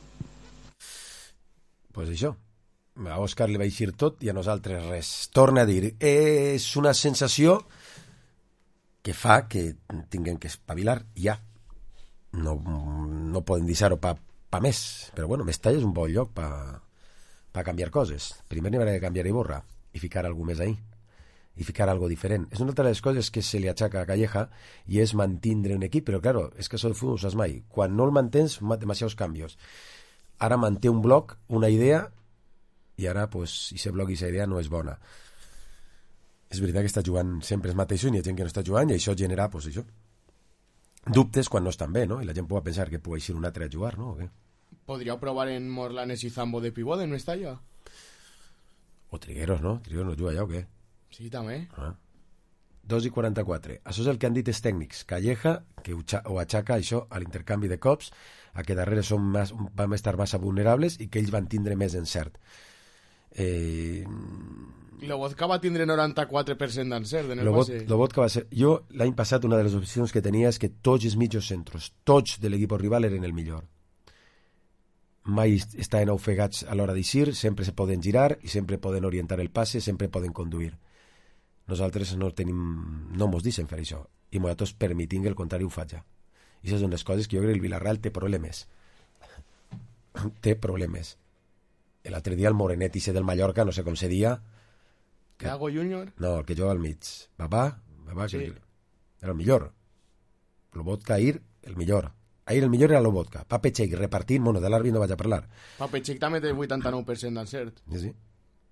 Pues això, a Òscar li va eixir tot i a nosaltres res. Torna a dir, és una sensació que fa que tinguem que espavilar ja. No, no podem deixar-ho pa, pa més, però bueno, Mestalla és un bon lloc pa, pa canviar coses. Primer n'hi haurà de canviar Iborra i ficar algú més ahí, i ficar algo diferent. És una altra de les coses que se li achaca a Calleja, i és mantindre un equip, però claro, és que això de futbol no saps mai. Quan no el mantens, demasiados canvios. Ara manté un bloc, una idea, i ara, pues, aquest bloc i aquesta idea no és bona. És veritat que està jugant sempre els mateixos i hi ha gent que no està jugant, i això genera, pues, això, dubtes quan no estan bé, no? I la gent pot pensar que pugui ser un altre a jugar, no? O què? ¿Podría probar en Morlanes y Zambo de pivot en Mestalla? O Trigueros, no? Trigueros no juga allà o què? Sí, també. Ah. dos i quaranta-quatre. Això és el que han dit els tècnics. Calleja, que ho aixaca això a l'intercanvi de cops, a que darrere som més, vam estar massa vulnerables i que ells van tindre més encert. Eh... Lobotka va tindre noranta-quatre per cent d'encert en el Lobot, base. Lobotka va ser... Jo, l'any passat, una de les opcions que tenia és que tots els mitjos centros, tots de l'equip rival eren el millor. Mai estaven ofegats a l'hora d'eixir, sempre se poden girar i sempre poden orientar el passe, sempre poden conduir. Nosaltres no tenim, no mos deixen fer això, i nosaltres permitim que el contrari ho faci. I això són les coses que jo crec que el Villarreal té problemes. té problemes. L'altre dia el Morenet i del Mallorca, no sé com se dia... Que... Gago Júnior? No, el que juga al mig. Babà, Babà sí. que era el millor. Lobotka ahir, el millor. Ahir el millor era Lobotka. Pape Cheik repartint, bueno, de l'àrbit no vaig a parlar. Pape Cheik també té vuitanta-nou per cent d'encert. Sí, sí.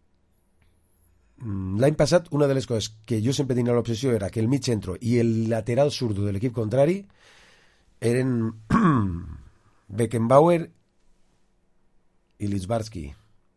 L'any passat, una de les coses que jo sempre tenia l'obsessió era que el mig centro i el lateral surdo de l'equip contrari eren Beckenbauer i Litzbarski.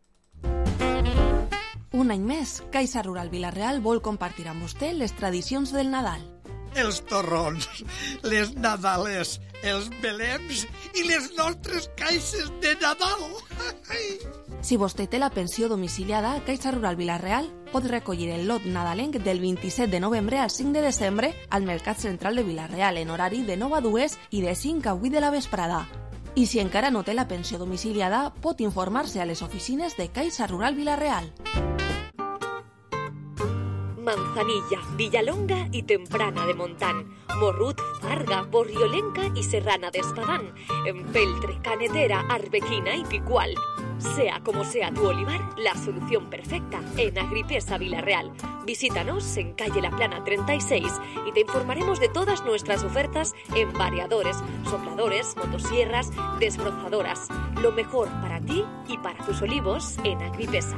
Un any més, Caixa Rural Vilareal vol compartir amb vostè les tradicions del Nadal. Els torrons, les nadales, els belems i les nostres caixes de Nadal. Si vostè té la pensió domiciliada, Caixa Rural Vilareal pot recollir el lot nadalenc del vint-i-set de novembre al cinc de desembre al Mercat Central de Vilareal en horari de nou a dues i de cinc a vuit de la vesprada. I si encara no té la pensió domiciliada, pot informar-se a les oficines de Caixa Rural Vilareal. Manzanilla, Villalonga y Temprana de Montán, Morrut, Farga, Borriolenca y Serrana de Espadán, Empeltre, Canetera, Arbequina y Picual. Sea como sea tu olivar, la solución perfecta en Agripesa Vilarreal. Visítanos en calle La Plana treinta y seis y te informaremos de todas nuestras ofertas en variadores, sopladores, motosierras, desbrozadoras. Lo mejor para ti y para tus olivos en Agripesa.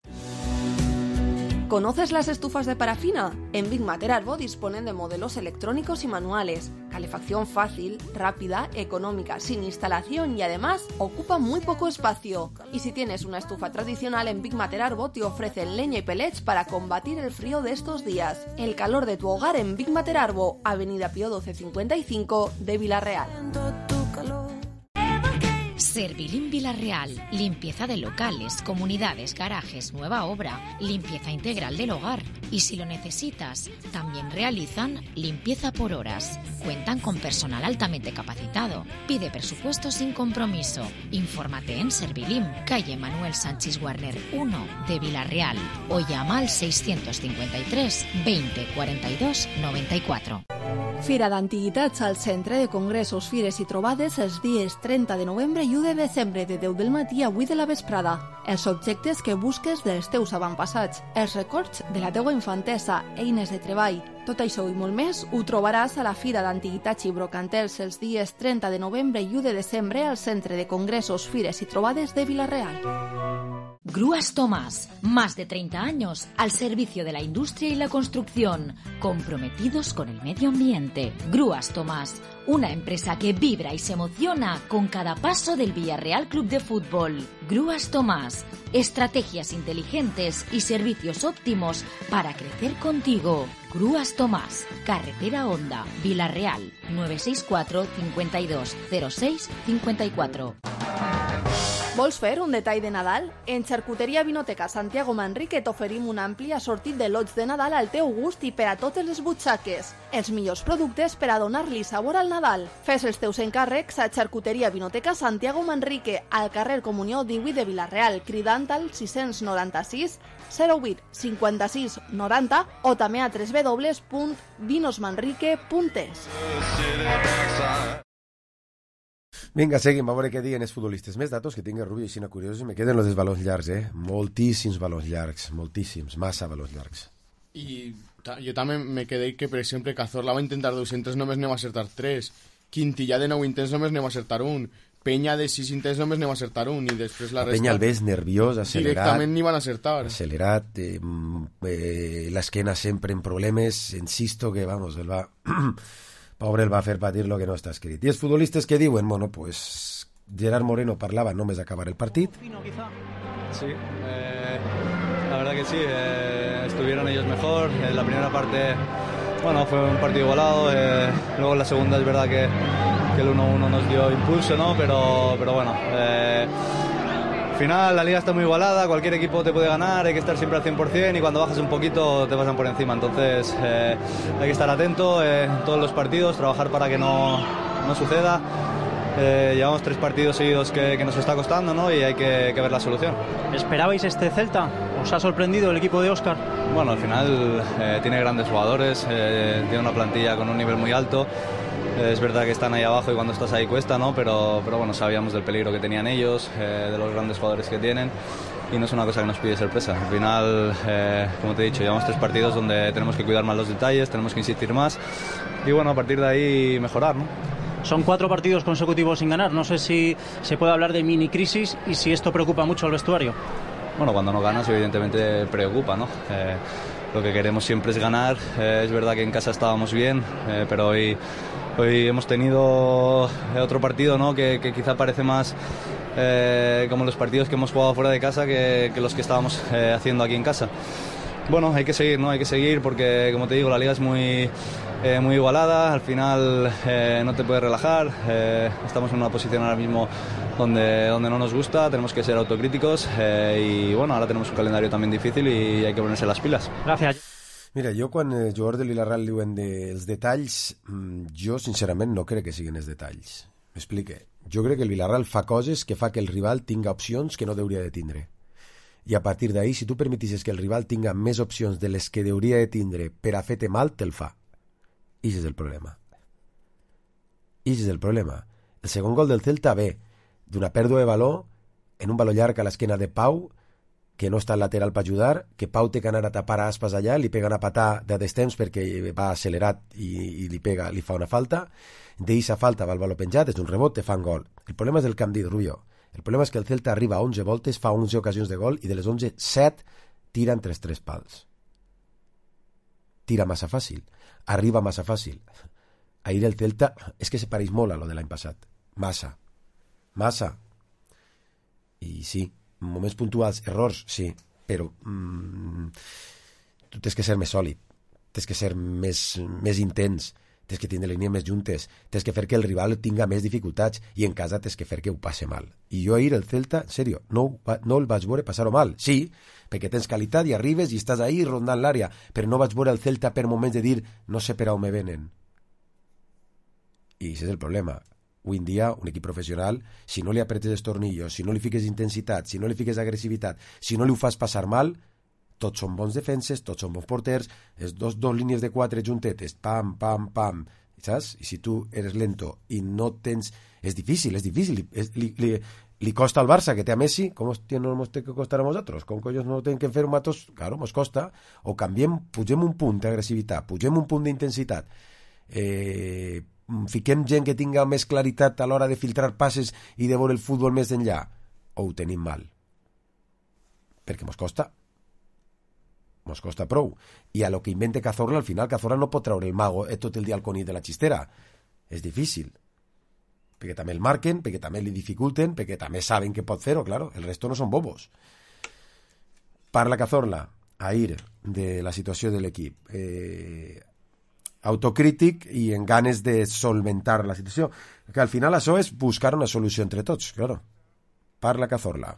¿Conoces las estufas de parafina? En Big Mater Arbo disponen de modelos electrónicos y manuales, calefacción fácil, rápida, económica, sin instalación y además ocupa muy poco espacio. Y si tienes una estufa tradicional, en Big Mater Arbo te ofrecen leña y pellets para combatir el frío de estos días. El calor de tu hogar en Big Mater Arbo, Avenida Pío doce cincuenta y cinco de Vilarreal. Servilim Vilarreal, limpieza de locales, comunidades, garajes, nueva obra, limpieza integral del hogar. Y si lo necesitas, también realizan limpieza por horas. Cuentan con personal altamente capacitado. Pide presupuesto sin compromiso. Infórmate en Servilim, calle Manuel Sánchez Warner uno de Vilarreal o llama al seiscientos cincuenta y tres veinte cuarenta y dos noventa y cuatro. Fira d'Antiguitats al Centre de Congressos, Fires i Trobades els dies trenta de novembre i u de desembre de deu del matí a vuit de la vesprada. Els objectes que busques dels teus avantpassats, els records de la teua infantesa, eines de treball. Tot això i molt més ho trobaràs a la Fira d'Antiguitats i Brocantels els dies trenta de novembre i u de desembre al Centre de Congressos, Fires i Trobades de Vilarreal. Grúas Tomás, más de treinta años al servicio de la industria y la construcción, comprometidos con el medio ambiente. Grúas Tomás, una empresa que vibra y se emociona con cada paso del Villarreal Club de Fútbol. Grúas Tomás, estrategias inteligentes y servicios óptimos para crecer contigo. Grúas Tomás, Carretera Honda, Vilarreal, nueve seis cuatro, cincuenta y dos, cero seis, cincuenta y cuatro. Vols fer un detall de Nadal? En Xarcuteria Vinoteca Santiago Manrique t'oferim un ampli assortit de lots de Nadal al teu gust i per a totes les butxaques. Els millors productes per a donar-li sabor al Nadal. Fes els teus encàrrecs a Xarcuteria Vinoteca Santiago Manrique, al carrer Comunió divuit de Vilarreal, cridant al sis noranta-sis zero vuit cinquanta-sis noranta o també a w w w punt vinosmanrique punt es. Vinga, seguim, a veure què diuen els futbolistes. Més datos que tinc, Rubio, així curiosos, i me queden los dels balons llargs, eh? Moltíssims balons llargs, moltíssims, massa balons llargs. I jo també me quedé que, per exemple, Cazorla va intentar dos intents, només n'hem acertar tres. Quintillà de nou intents, només n'hem acertar un. Peña de sis intents, només n'hem acertar un. I després la, la resta... Peña el ves nerviós, accelerat... Directament n'hi van acertar. Accelerat, eh, eh, l'esquena sempre en problemes, insisto que, vamos, el va... Pobre el va fer patir lo que no està escrit. I els futbolistes que diuen, bueno, pues Gerard Moreno parlava només acabar el partit. Sí, eh, la verdad que sí, eh, estuvieron ellos mejor. En la primera parte, bueno, fue un partido igualado. Eh, luego en la segunda es verdad que, que el uno uno nos dio impulso, ¿no? Pero, pero bueno, eh, al final la liga está muy igualada, cualquier equipo te puede ganar, hay que estar siempre al cien por ciento y cuando bajas un poquito te pasan por encima. Entonces eh, hay que estar atento eh, en todos los partidos, trabajar para que no, no suceda. Eh, llevamos tres partidos seguidos que, que nos está costando, ¿no? Y hay que, que ver la solución. ¿Esperabais este Celta? ¿Os ha sorprendido el equipo de Óscar? Bueno, al final eh, tiene grandes jugadores, eh, tiene una plantilla con un nivel muy alto. Eh, es verdad que están ahí abajo y cuando estás ahí cuesta, ¿no? Pero, pero bueno, sabíamos del peligro que tenían ellos, eh, de los grandes jugadores que tienen. Y no es una cosa que nos pide sorpresa. Al final, eh, como te he dicho, llevamos tres partidos donde tenemos que cuidar más los detalles, tenemos que insistir más. Y bueno, a partir de ahí mejorar, ¿no? Son cuatro partidos consecutivos sin ganar. No sé si se puede hablar de mini crisis y si esto preocupa mucho al vestuario. Bueno, cuando no ganas evidentemente preocupa, ¿no? Eh, lo que queremos siempre es ganar. Eh, es verdad que en casa estábamos bien, eh, pero hoy, hoy hemos tenido otro partido, ¿no? que, que quizá parece más eh, como los partidos que hemos jugado fuera de casa que, que los que estábamos eh, haciendo aquí en casa. Bueno, hay que seguir, ¿no? Hay que seguir porque, como te digo, la liga es muy... Eh, muy igualada, al final eh, no te puedes relajar, eh, estamos en una posición ahora mismo donde, donde no nos gusta, tenemos que ser autocríticos eh, y bueno, ahora tenemos un calendario también difícil y hay que ponerse las pilas. Gracias. Mira, jo quan els jugadors de Vilarreal diuen dels detalls, jo sincerament no crec que siguin els detalls. M'explique. Jo crec que el Vilarreal fa coses que fa que el rival tinga opcions que no hauria de tindre. i a partir d'ahir, si tu permetisses que el rival tinga més opcions de les que hauria de tindre per a fer-te mal, te'l fa. I és el problema. I és el problema. El segon gol del Celta ve d'una pèrdua de valor en un valor llarg a l'esquena de Pau, que no està al lateral per ajudar, que Pau té que anar a tapar a Aspas allà, li pega una patada de destemps perquè va accelerat i, i li, pega, li fa una falta. D'eixa falta va el valor penjat, és un rebot, te fan gol. El problema és el que hem dit, Rubio. El problema és que el Celta arriba a onze voltes, fa onze ocasions de gol i de les onze, set tira entre els tres pals. Tira massa fàcil. Arriba massa fàcil. Ahir el Celta és que se pareix molt a lo de l'any passat. Massa. Massa. I sí, en moments puntuals, errors, sí, però mm, tu tens que ser més sòlid, tens que ser més, més intens, tens que tindre línies més juntes, tens que fer que el rival tinga més dificultats i en casa tens que fer que ho passe mal. I jo ahir el Celta, en sèrio, no, no el vaig veure passar-ho mal. Sí, perquè tens qualitat i arribes i estàs ahí rondant l'àrea, però no vaig veure el Celta per moments de dir no sé per on me venen. I això és el problema. Avui en dia, un equip professional, si no li apretes els tornillos, si no li fiques intensitat, si no li fiques agressivitat, si no li ho fas passar mal, tots són bons defenses, tots són bons porters, és dos, dos línies de quatre juntetes, pam, pam, pam, saps? I si tu eres lento i no tens... És difícil, és difícil. És, li, li, li costa al Barça, que té a Messi, com no nos té que costar a nosaltres? Com collons no tenen que fer un matos? Claro, mos costa. O canviem, pugem un punt d'agressivitat, pugem un punt d'intensitat, eh, fiquem gent que tinga més claritat a l'hora de filtrar passes i de veure el futbol més enllà, o ho tenim mal. Perquè mos costa. Mos costa prou. I a lo que invente Cazorla, al final Cazorla no pot treure el mago eh, tot el dia al conit de la xistera. És difícil. Perquè també el marquen, perquè també li dificulten, perquè també saben que pot fer-ho, claro. El resto no són bobos. Parla Cazorla, ahir, de la situació de l'equip. Eh, autocrític i en ganes de solventar la situació. Que al final això és buscar una solució entre tots, claro. Parla Cazorla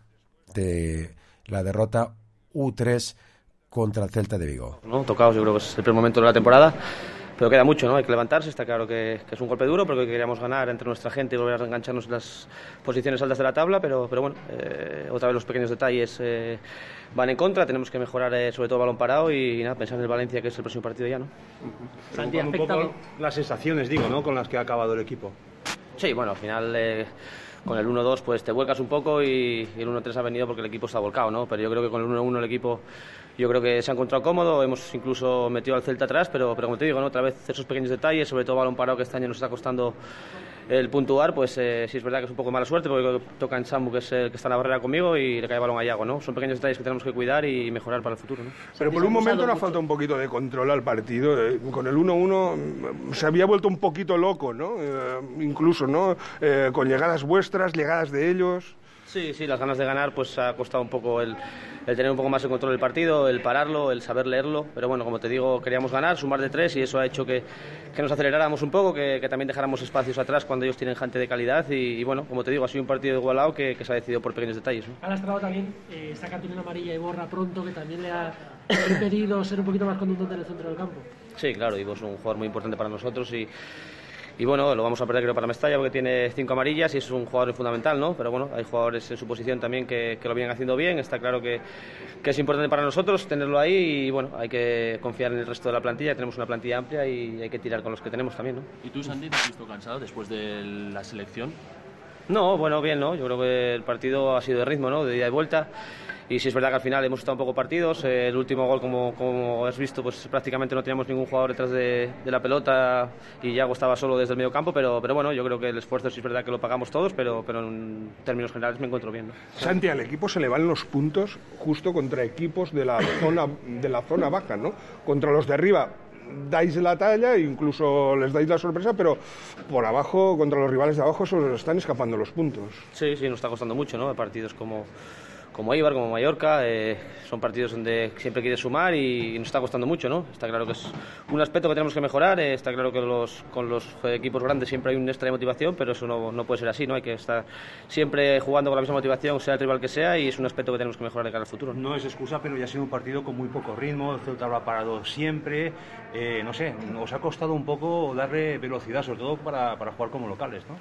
de la derrota u tres contra el Celta de Vigo. ¿No? Tocados, yo creo que es el primer momento de la temporada, pero queda mucho, ¿no? Hay que levantarse, está claro que, que es un golpe duro, porque queríamos ganar entre nuestra gente y volver a engancharnos en las posiciones altas de la tabla, pero, pero bueno, eh, otra vez los pequeños detalles eh, van en contra, tenemos que mejorar eh, sobre todo el balón parado y, y nada, pensar en el Valencia, que es el próximo partido ya, ¿no? Santi, un poco las sensaciones, digo, ¿no?, con las que ha acabado el equipo. Sí, bueno, al final eh, con el uno dos pues te vuelcas un poco y, y el uno tres ha venido porque el equipo está volcado, ¿no? Pero yo creo que con el uno uno el equipo yo creo que se ha encontrado cómodo, hemos incluso metido al Celta atrás, pero, pero como te digo, ¿no?, otra vez esos pequeños detalles, sobre todo balón parado, que este año nos está costando el puntuar, pues eh, sí es verdad que es un poco de mala suerte, porque toca en Sambu, que es el que está en la barrera conmigo, y le cae el balón a Iago, ¿no? Son pequeños detalles que tenemos que cuidar y mejorar para el futuro, ¿no? Pero por un momento nos falta un poquito de control al partido. Con el uno uno se había vuelto un poquito loco, ¿no? Eh, incluso, ¿no? Eh, con llegadas vuestras, llegadas de ellos. Sí, sí, las ganas de ganar pues ha costado un poco el, el tener un poco más el control del partido, el pararlo, el saber leerlo, pero bueno, como te digo, queríamos ganar, sumar de tres y eso ha hecho que, que nos aceleráramos un poco, que, que también dejáramos espacios atrás cuando ellos tienen gente de calidad y, y bueno, como te digo, ha sido un partido igualado que, que se ha decidido por pequeños detalles, ¿no? Ha lastrado también eh, esta cartulina amarilla y Borra pronto, que también le ha impedido ser un poquito más contundente en el centro del campo. Sí, claro, Ivo es un jugador muy importante para nosotros y Y bueno, lo vamos a perder creo para Mestalla porque tiene cinco amarillas y es un jugador fundamental, ¿no? Pero bueno, hay jugadores en su posición también que, que lo vienen haciendo bien. Está claro que, que es importante para nosotros tenerlo ahí y bueno, hay que confiar en el resto de la plantilla. Tenemos una plantilla amplia y hay que tirar con los que tenemos también, ¿no? ¿Y tú, Santi, te has visto cansado después de la selección? No, bueno, bien, ¿no? Yo creo que el partido ha sido de ritmo, ¿no? De ida y vuelta. Y sí es verdad que al final hemos estado un poco partidos. Eh, el último gol, como, como has visto, pues prácticamente no teníamos ningún jugador detrás de, de la pelota y Iago estaba solo desde el medio campo, pero, pero bueno, yo creo que el esfuerzo sí es verdad que lo pagamos todos, pero, pero en términos generales me encuentro bien, ¿no? Santi, al equipo se le van los puntos justo contra equipos de la zona, de la zona baja, ¿no? Contra los de arriba dais la talla, incluso les dais la sorpresa, pero por abajo, contra los rivales de abajo, se os están escapando los puntos. Sí, sí, nos está costando mucho, ¿no? Partidos como, como Eibar, como Mallorca, eh, son partidos donde siempre quieres sumar y nos está costando mucho, ¿no? Está claro que es un aspecto que tenemos que mejorar, eh, está claro que los, con los equipos grandes siempre hay un extra de motivación, pero eso no, no puede ser así, ¿no? Hay que estar siempre jugando con la misma motivación, sea el rival que sea, y es un aspecto que tenemos que mejorar de cara al futuro. No es excusa, pero ya ha sido un partido con muy poco ritmo, el Celta lo ha parado siempre, eh, no sé, os ha costado un poco darle velocidad, sobre todo para, para jugar como locales, ¿no?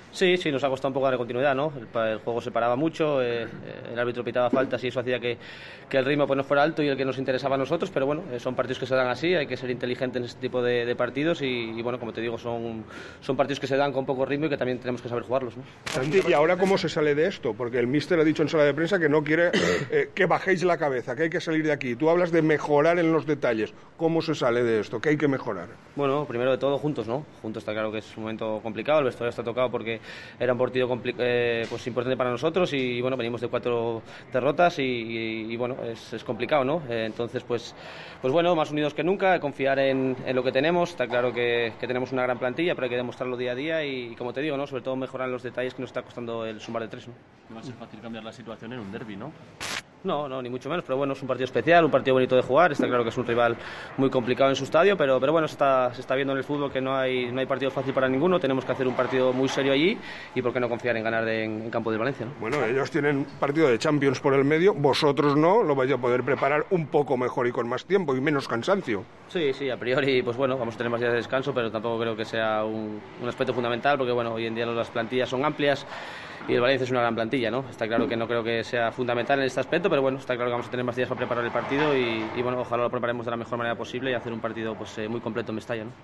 Sí, sí, nos ha costado un poco darle continuidad, ¿no? El, el juego se paraba mucho, eh, el árbitro pitaba faltas y eso hacía que, que el ritmo pues, no fuera alto y el que nos interesaba a nosotros, pero bueno, eh, son partidos que se dan así, hay que ser inteligente en este tipo de, de partidos y, y bueno, como te digo, son, son partidos que se dan con poco ritmo y que también tenemos que saber jugarlos, ¿no? Santi, ¿y ahora cómo se sale de esto? Porque el míster ha dicho en sala de prensa que no quiere eh, que bajéis la cabeza, que hay que salir de aquí. Tú hablas de mejorar en los detalles. ¿Cómo se sale de esto? ¿Qué hay que mejorar? Bueno, primero de todo, juntos, ¿no? Juntos está claro que es un momento complicado, el vestuario está tocado porque era un partido eh, pues importante para nosotros y, y bueno, venimos de cuatro derrotas y, y, y bueno, es, es complicado, ¿no? Eh, entonces, pues, pues bueno, más unidos que nunca, confiar en, en lo que tenemos. Está claro que, que tenemos una gran plantilla, pero hay que demostrarlo día a día y, y como te digo, ¿no? Sobre todo mejorar los detalles que nos está costando el sumar de tres, ¿no? No va a ser fácil cambiar la situación en un derbi, ¿no? No, no, ni mucho menos, pero bueno, es un partido especial, un partido bonito de jugar, está claro que es un rival muy complicado en su estadio, pero, pero bueno, se está, se está viendo en el fútbol que no hay, no hay partido fácil para ninguno, tenemos que hacer un partido muy serio allí y por qué no confiar en ganar de, en, en campo del Valencia, ¿no? Bueno, ellos tienen partido de Champions por el medio, vosotros no, lo vais a poder preparar un poco mejor y con más tiempo y menos cansancio. Sí, sí, a priori, pues bueno, vamos a tener más días de descanso, pero tampoco creo que sea un, un aspecto fundamental, porque bueno, hoy en día las plantillas son amplias y el Valencia es una gran plantilla, ¿no? Está claro que no creo que sea fundamental en este aspecto, pero bueno, está claro que vamos a tener más días para preparar el partido y, y bueno, ojalá lo preparemos de la mejor manera posible y hacer un partido pues eh, muy completo en Mestalla, ¿no?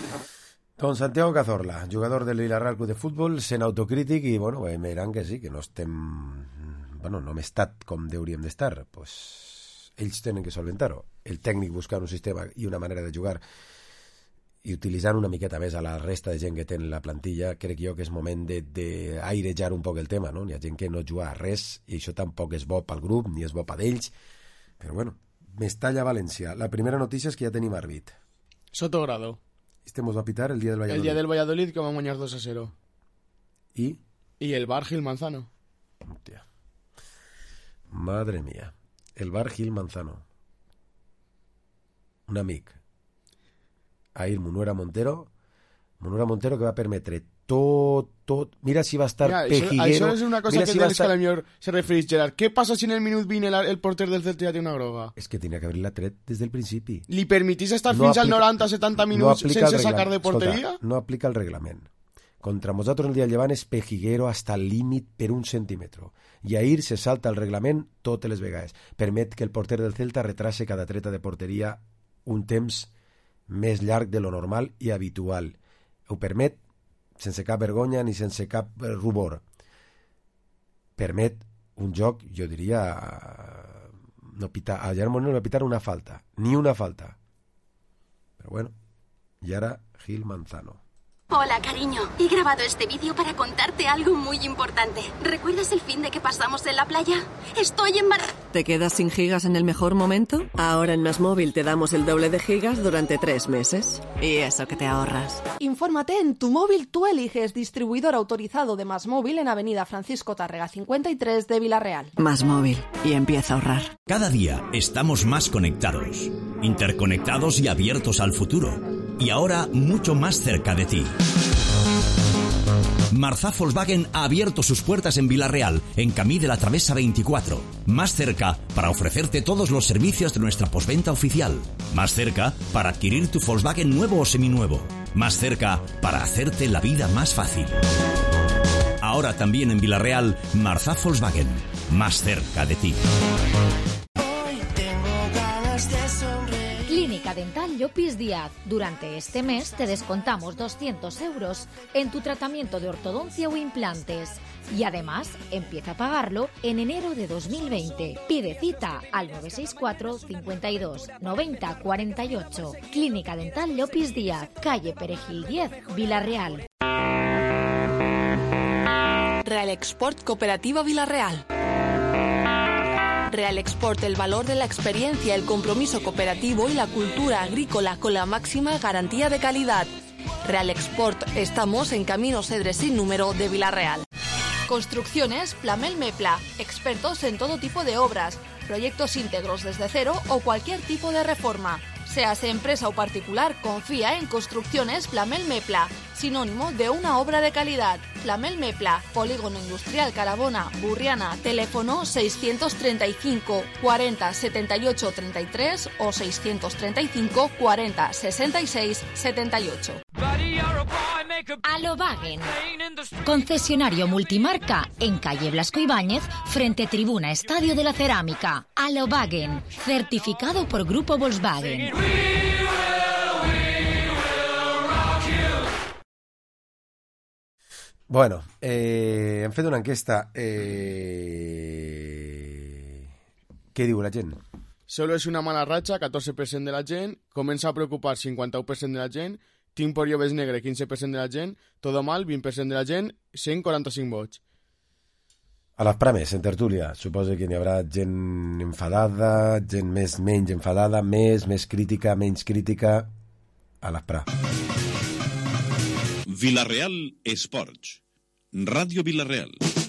Don Santiago Cazorla, jugador del Villarreal Club de Futbol, sent autocrític i, bueno, em diran que sí, que no estem... Bueno, no hem estat com hauríem d'estar. Pues ells tenen que solventar-ho. El tècnic buscar un sistema i una manera de jugar i utilitzant una miqueta més a la resta de gent que té en la plantilla, crec jo que és moment d'airejar un poc el tema, no? Hi ha gent que no juga a res i això tampoc és bo pel grup, ni és bo per ells. Però bueno, Mestalla-València. La primera notícia és que ja tenim àrbit. Sotogrado. Este nos va a pitar el día del Valladolid. El día del Valladolid que va a ganar dos a cero. ¿Y? Y el Bar Gil Manzano. Hostia. Madre mía. El Bar Gil Manzano. Un amic. Ahir Munuera Montero. Munuera Montero que va permetre tot, tot... Mira si va a estar Mira, Pejiguero... Això és una cosa Mira que si del estar... que a millor se refereix, Gerard. Què passa si en el minut vint el, el porter del Celta ja té una groga? És que tenia que haver-la tret des del principi. Li permitís estar no fins aplica, al noranta setanta minuts no sense sacar de porteria? Escolta, no aplica el reglament. Contra nosaltres el dia del llevant és Pejiguero hasta el límit per un centímetre. I ahir se salta el reglament totes les vegades. Permet que el porter del Celta retrase cada treta de porteria un temps més llarg de lo normal i habitual. Ho permet sense cap vergonya ni sense cap rubor. Permet un joc, jo diria, no pita, a Gerard Moreno no pitar una falta, ni una falta. Però bueno, y ahora Gil Manzano. Hola, cariño. He grabado este vídeo para contarte algo muy importante. ¿Recuerdas el fin de que pasamos en la playa? Estoy en Mar... ¿Te quedas sin gigas en el mejor momento? Ahora en Más Móvil te damos el doble de gigas durante tres meses. Y eso que te ahorras. Infórmate en Tu Móvil Tú Eliges, distribuidor autorizado de Más Móvil en Avenida Francisco Tárrega cincuenta y tres de Villarreal. Más Móvil. Y empieza a ahorrar. Cada día estamos más conectados, interconectados y abiertos al futuro. Y ahora mucho más cerca de ti. Marzá Volkswagen ha abierto sus puertas en Villarreal, en Camí de la Travesa veinticuatro. Más cerca para ofrecerte todos los servicios de nuestra postventa oficial. Más cerca para adquirir tu Volkswagen nuevo o seminuevo. Más cerca para hacerte la vida más fácil. Ahora también en Villarreal, Marzá Volkswagen. Más cerca de ti. Clínica Dental Llopis Díaz. Durante este mes te descontamos doscientos euros en tu tratamiento de ortodoncia o implantes. Y además, empieza a pagarlo en enero de dos mil veinte. Pide cita al nueve seis cuatro, cincuenta y dos, noventa, cuarenta y ocho. Clínica Dental Llopis Díaz, calle Perejil diez, Villarreal. Real Export Cooperativa Villarreal. Real Export, el valor de la experiencia, el compromiso cooperativo y la cultura agrícola con la máxima garantía de calidad. Real Export, estamos en Camino Cedre sin número de Villarreal. Construcciones Plamel Mepla, expertos en todo tipo de obras, proyectos íntegros desde cero o cualquier tipo de reforma. Seas empresa o particular, confía en Construcciones Plamel Mepla, sinónimo de una obra de calidad. Plamel Mepla, Polígono Industrial Carabona, Burriana, teléfono seiscientos treinta y cinco, cuarenta, setenta y ocho, treinta y tres o seiscientos treinta y cinco, cuarenta, sesenta y seis, setenta y ocho. Alobagen, concesionario multimarca en calle Blasco Ibáñez, frente Tribuna Estadio de la Cerámica. Alobagen, certificado por Grupo Volkswagen. Bueno, eh, hem fet una enquesta. Eh... Què diu la gent? Solo es una mala racha, catorze per cent de la gent. Comença a preocupar, cinquanta-u per cent de la gent. Team Porio ves negre, quinze per cent de la gent. Todo mal, vint per cent de la gent. cent quaranta-cinc vots. A les prames, en tertúlia, suposo que n'hi haurà gent enfadada, gent més menys enfadada, més, més crítica, menys crítica. A les pra. Villarreal Esports. Ràdio Villarreal.